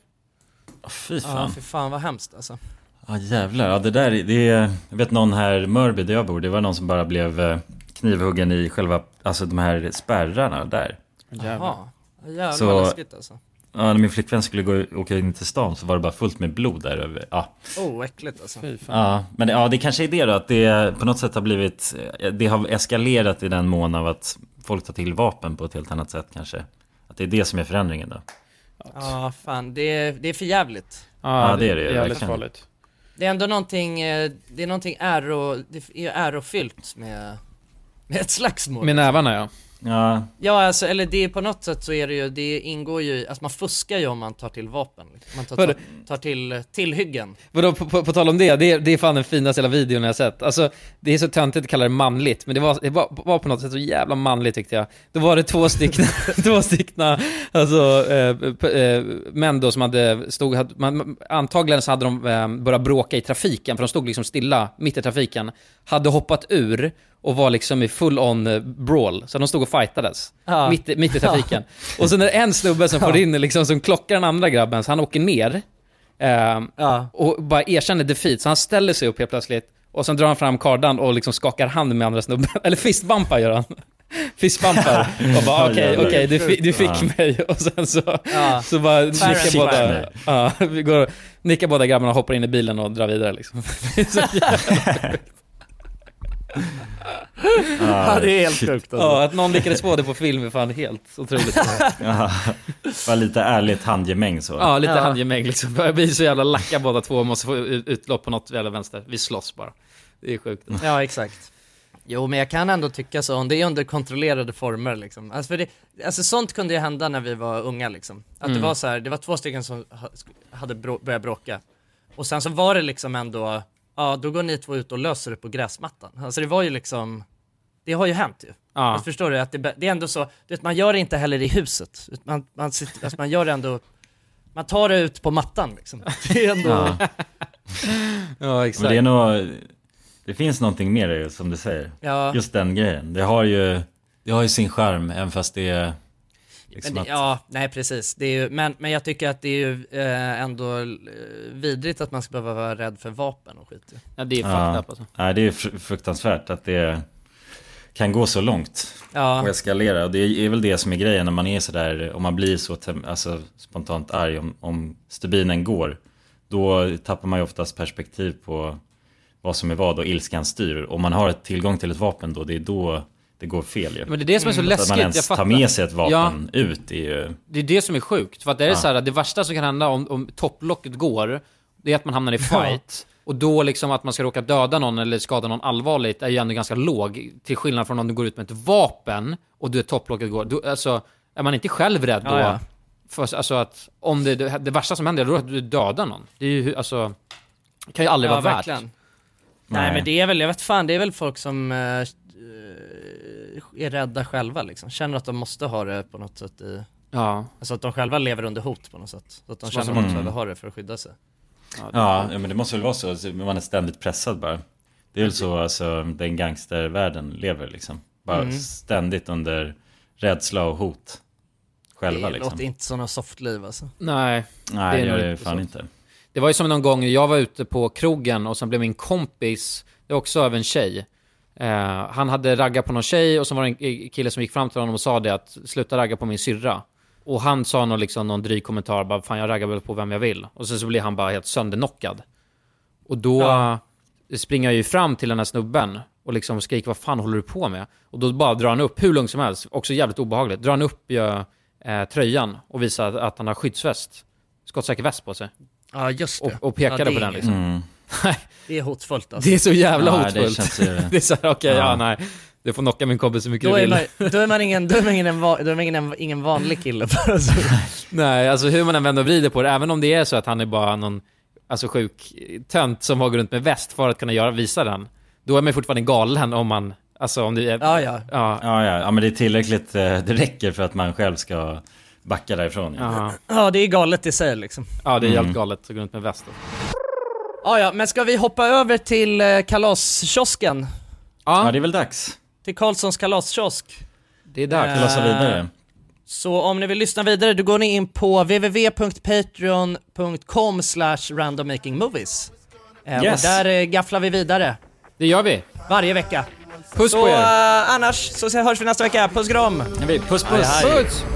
Fy fan. Ja, fy fan vad hemskt alltså. Ja, jävlar. Ja, det är, jag vet någon här Mörby där jag bor, det var någon som bara blev knivhuggen i själva, alltså de här spärrarna där. Jävlar så, läskigt alltså. Ja, när min flickvän skulle åka in till stan så var det bara fullt med blod där över. Ja. Äckligt alltså. Ja, men det kanske är det då, att det på något sätt har blivit, det har eskalerat i den mån av att folk tar till vapen på ett helt annat sätt kanske. Att det är det som är förändringen då. Ja, fan, det är för jävligt. Ja, det är det. Det är jävligt farligt. Det är ändå någonting, det är någonting ärofyllt med ett slagsmål. Med nävarna, ja. Ja, alltså, eller det är på något sätt så är det ju, det ingår ju, alltså man fuskar ju om man tar till vapen. Man tar till tillhyggen. Vadå, på tal om det är fan den finaste hela videon jag sett. Alltså, det är så töntigt att kalla det manligt, men det var på något sätt så jävla manligt tyckte jag. Då var det två styckna alltså, män då som antagligen så hade de börjat bråka i trafiken, för de stod liksom stilla mitt i trafiken, hade hoppat ur och var liksom i full on brawl. Så de stod och fightades mitt i trafiken. Och så när en snubbe som får in liksom, som klockar den andra grabben, så han åker ner och bara erkänner defeat. Så han ställer sig upp helt plötsligt och sen drar han fram kardan och liksom skakar hand med andra snubben. Eller fistbumpar gör han. Fistbumpar och bara okej, du fick mig. Och sen så bara nickar båda grabbarna och hoppar in i bilen och drar vidare liksom. Det är så jävla ja, det är helt sjukt alltså. Ja, att någon lyckades få det på film är fan helt otroligt. Var lite ärligt handgemäng så. Ja, lite handgemäng liksom. Jag blir så jävla lacka båda två och måste få utlopp på något jävla vänster. Vi slåss bara. Det är sjukt. Ja, exakt. Jo, men jag kan ändå tycka så, om det är under kontrollerade former liksom. Alltså sånt kunde ju hända när vi var unga liksom. Att det var så här, det var 2 stycken som hade börjat bråka. Och sen så var det liksom ändå, då går ni 2 ut och löser det på gräsmattan. Alltså det var ju liksom, det har ju hänt ju. Alltså, förstår du att det är ändå så, man gör det inte heller i huset. Man gör det ändå, man tar det ut på mattan liksom. Det är ändå ja, exakt. Men det är nog, det finns någonting mer som du säger. Ja. Just den grejen. Det har ju sin charm, även fast det är liksom nej precis. Det är ju, men jag tycker att det är ju ändå vidrigt att man ska behöva vara rädd för vapen och skit. Ja, det är fucked up alltså. Nej, det är fruktansvärt att det kan gå så långt och eskalera. Och det är väl det som är grejen när man är så där, om man blir så spontant arg om stubinen går, då tappar man ju oftast perspektiv på vad som är vad och ilskan styr. Om man har tillgång till ett vapen då, det är då det går fel ju. Men det är det som är så läskigt. Att man ens tar med sig ett vapen ut är ju... Det är det som är sjukt. För att det är så här, det värsta som kan hända om topplocket går, det är att man hamnar i fight. Och då liksom att man ska råka döda någon eller skada någon allvarligt är ju ändå ganska låg. Till skillnad från om du går ut med ett vapen och topplocket går. Då, alltså, är man inte själv rädd då? Ja. För, alltså att om det värsta som händer då är att du dödar någon. Det är ju, alltså, det kan ju aldrig vara verkligen värt. Nej, men det är väl, jag vet fan, det är väl folk som är rädda själva liksom. Känner att de måste ha det på något sätt i Ja. Alltså att de själva lever under hot på något sätt. Så att de känner att de behöver ha det för att skydda sig. Ja, men det måste väl vara så. Man är ständigt pressad bara. Det är väl så alltså, den gangstervärlden lever liksom. Bara ständigt under rädsla och hot. Själva det liksom. låter inte som något softliv alltså. Nej, det gör det fan inte. Det var ju som någon gång jag var ute på krogen och sen blev min kompis, det är också av en tjej. Han hade raggat på någon tjej och så var det en kille som gick fram till honom och sa det att sluta ragga på min syrra. Och han sa någon dryg kommentar, bara fan jag raggar väl på vem jag vill. Och så blir han bara helt söndernockad. Och då springer jag ju fram till den här snubben och liksom skriker, vad fan håller du på med? Och då bara drar han upp, hur långt som helst, också jävligt obehagligt, drar han upp tröjan och visar att han har skyddsväst, skottsäker väst på sig. Ja, just det. Och pekade på den liksom. Det är hotfullt alltså. Det är så jävla hotfullt. Det är så här, nej. Det får knocka min kompis så mycket du vill. Då är man ingen vanlig kille för oss. Nej, alltså hur man än vänder och vrider på det, även om det är så att han är bara någon sjuk tönt som har gått runt med väst för att kunna visa den. Då är man fortfarande galen om man, alltså om det är... Ja, men det är tillräckligt, det räcker för att man själv ska backa därifrån. Ja, det är galet i sig liksom. Ja, det är helt galet att gå runt med väst. Ja, men ska vi hoppa över till kalaskiosken? Ja, det är väl dags. Till Karlssons kalaskiosk. Det är dags. Kalasa vidare. Så om ni vill lyssna vidare, då går ni in på www.patreon.com/randommakingmovies. Och där gafflar vi vidare. Det gör vi. Varje vecka. Puss på er. Annars så hörs vi nästa vecka. Puss kram. Puss.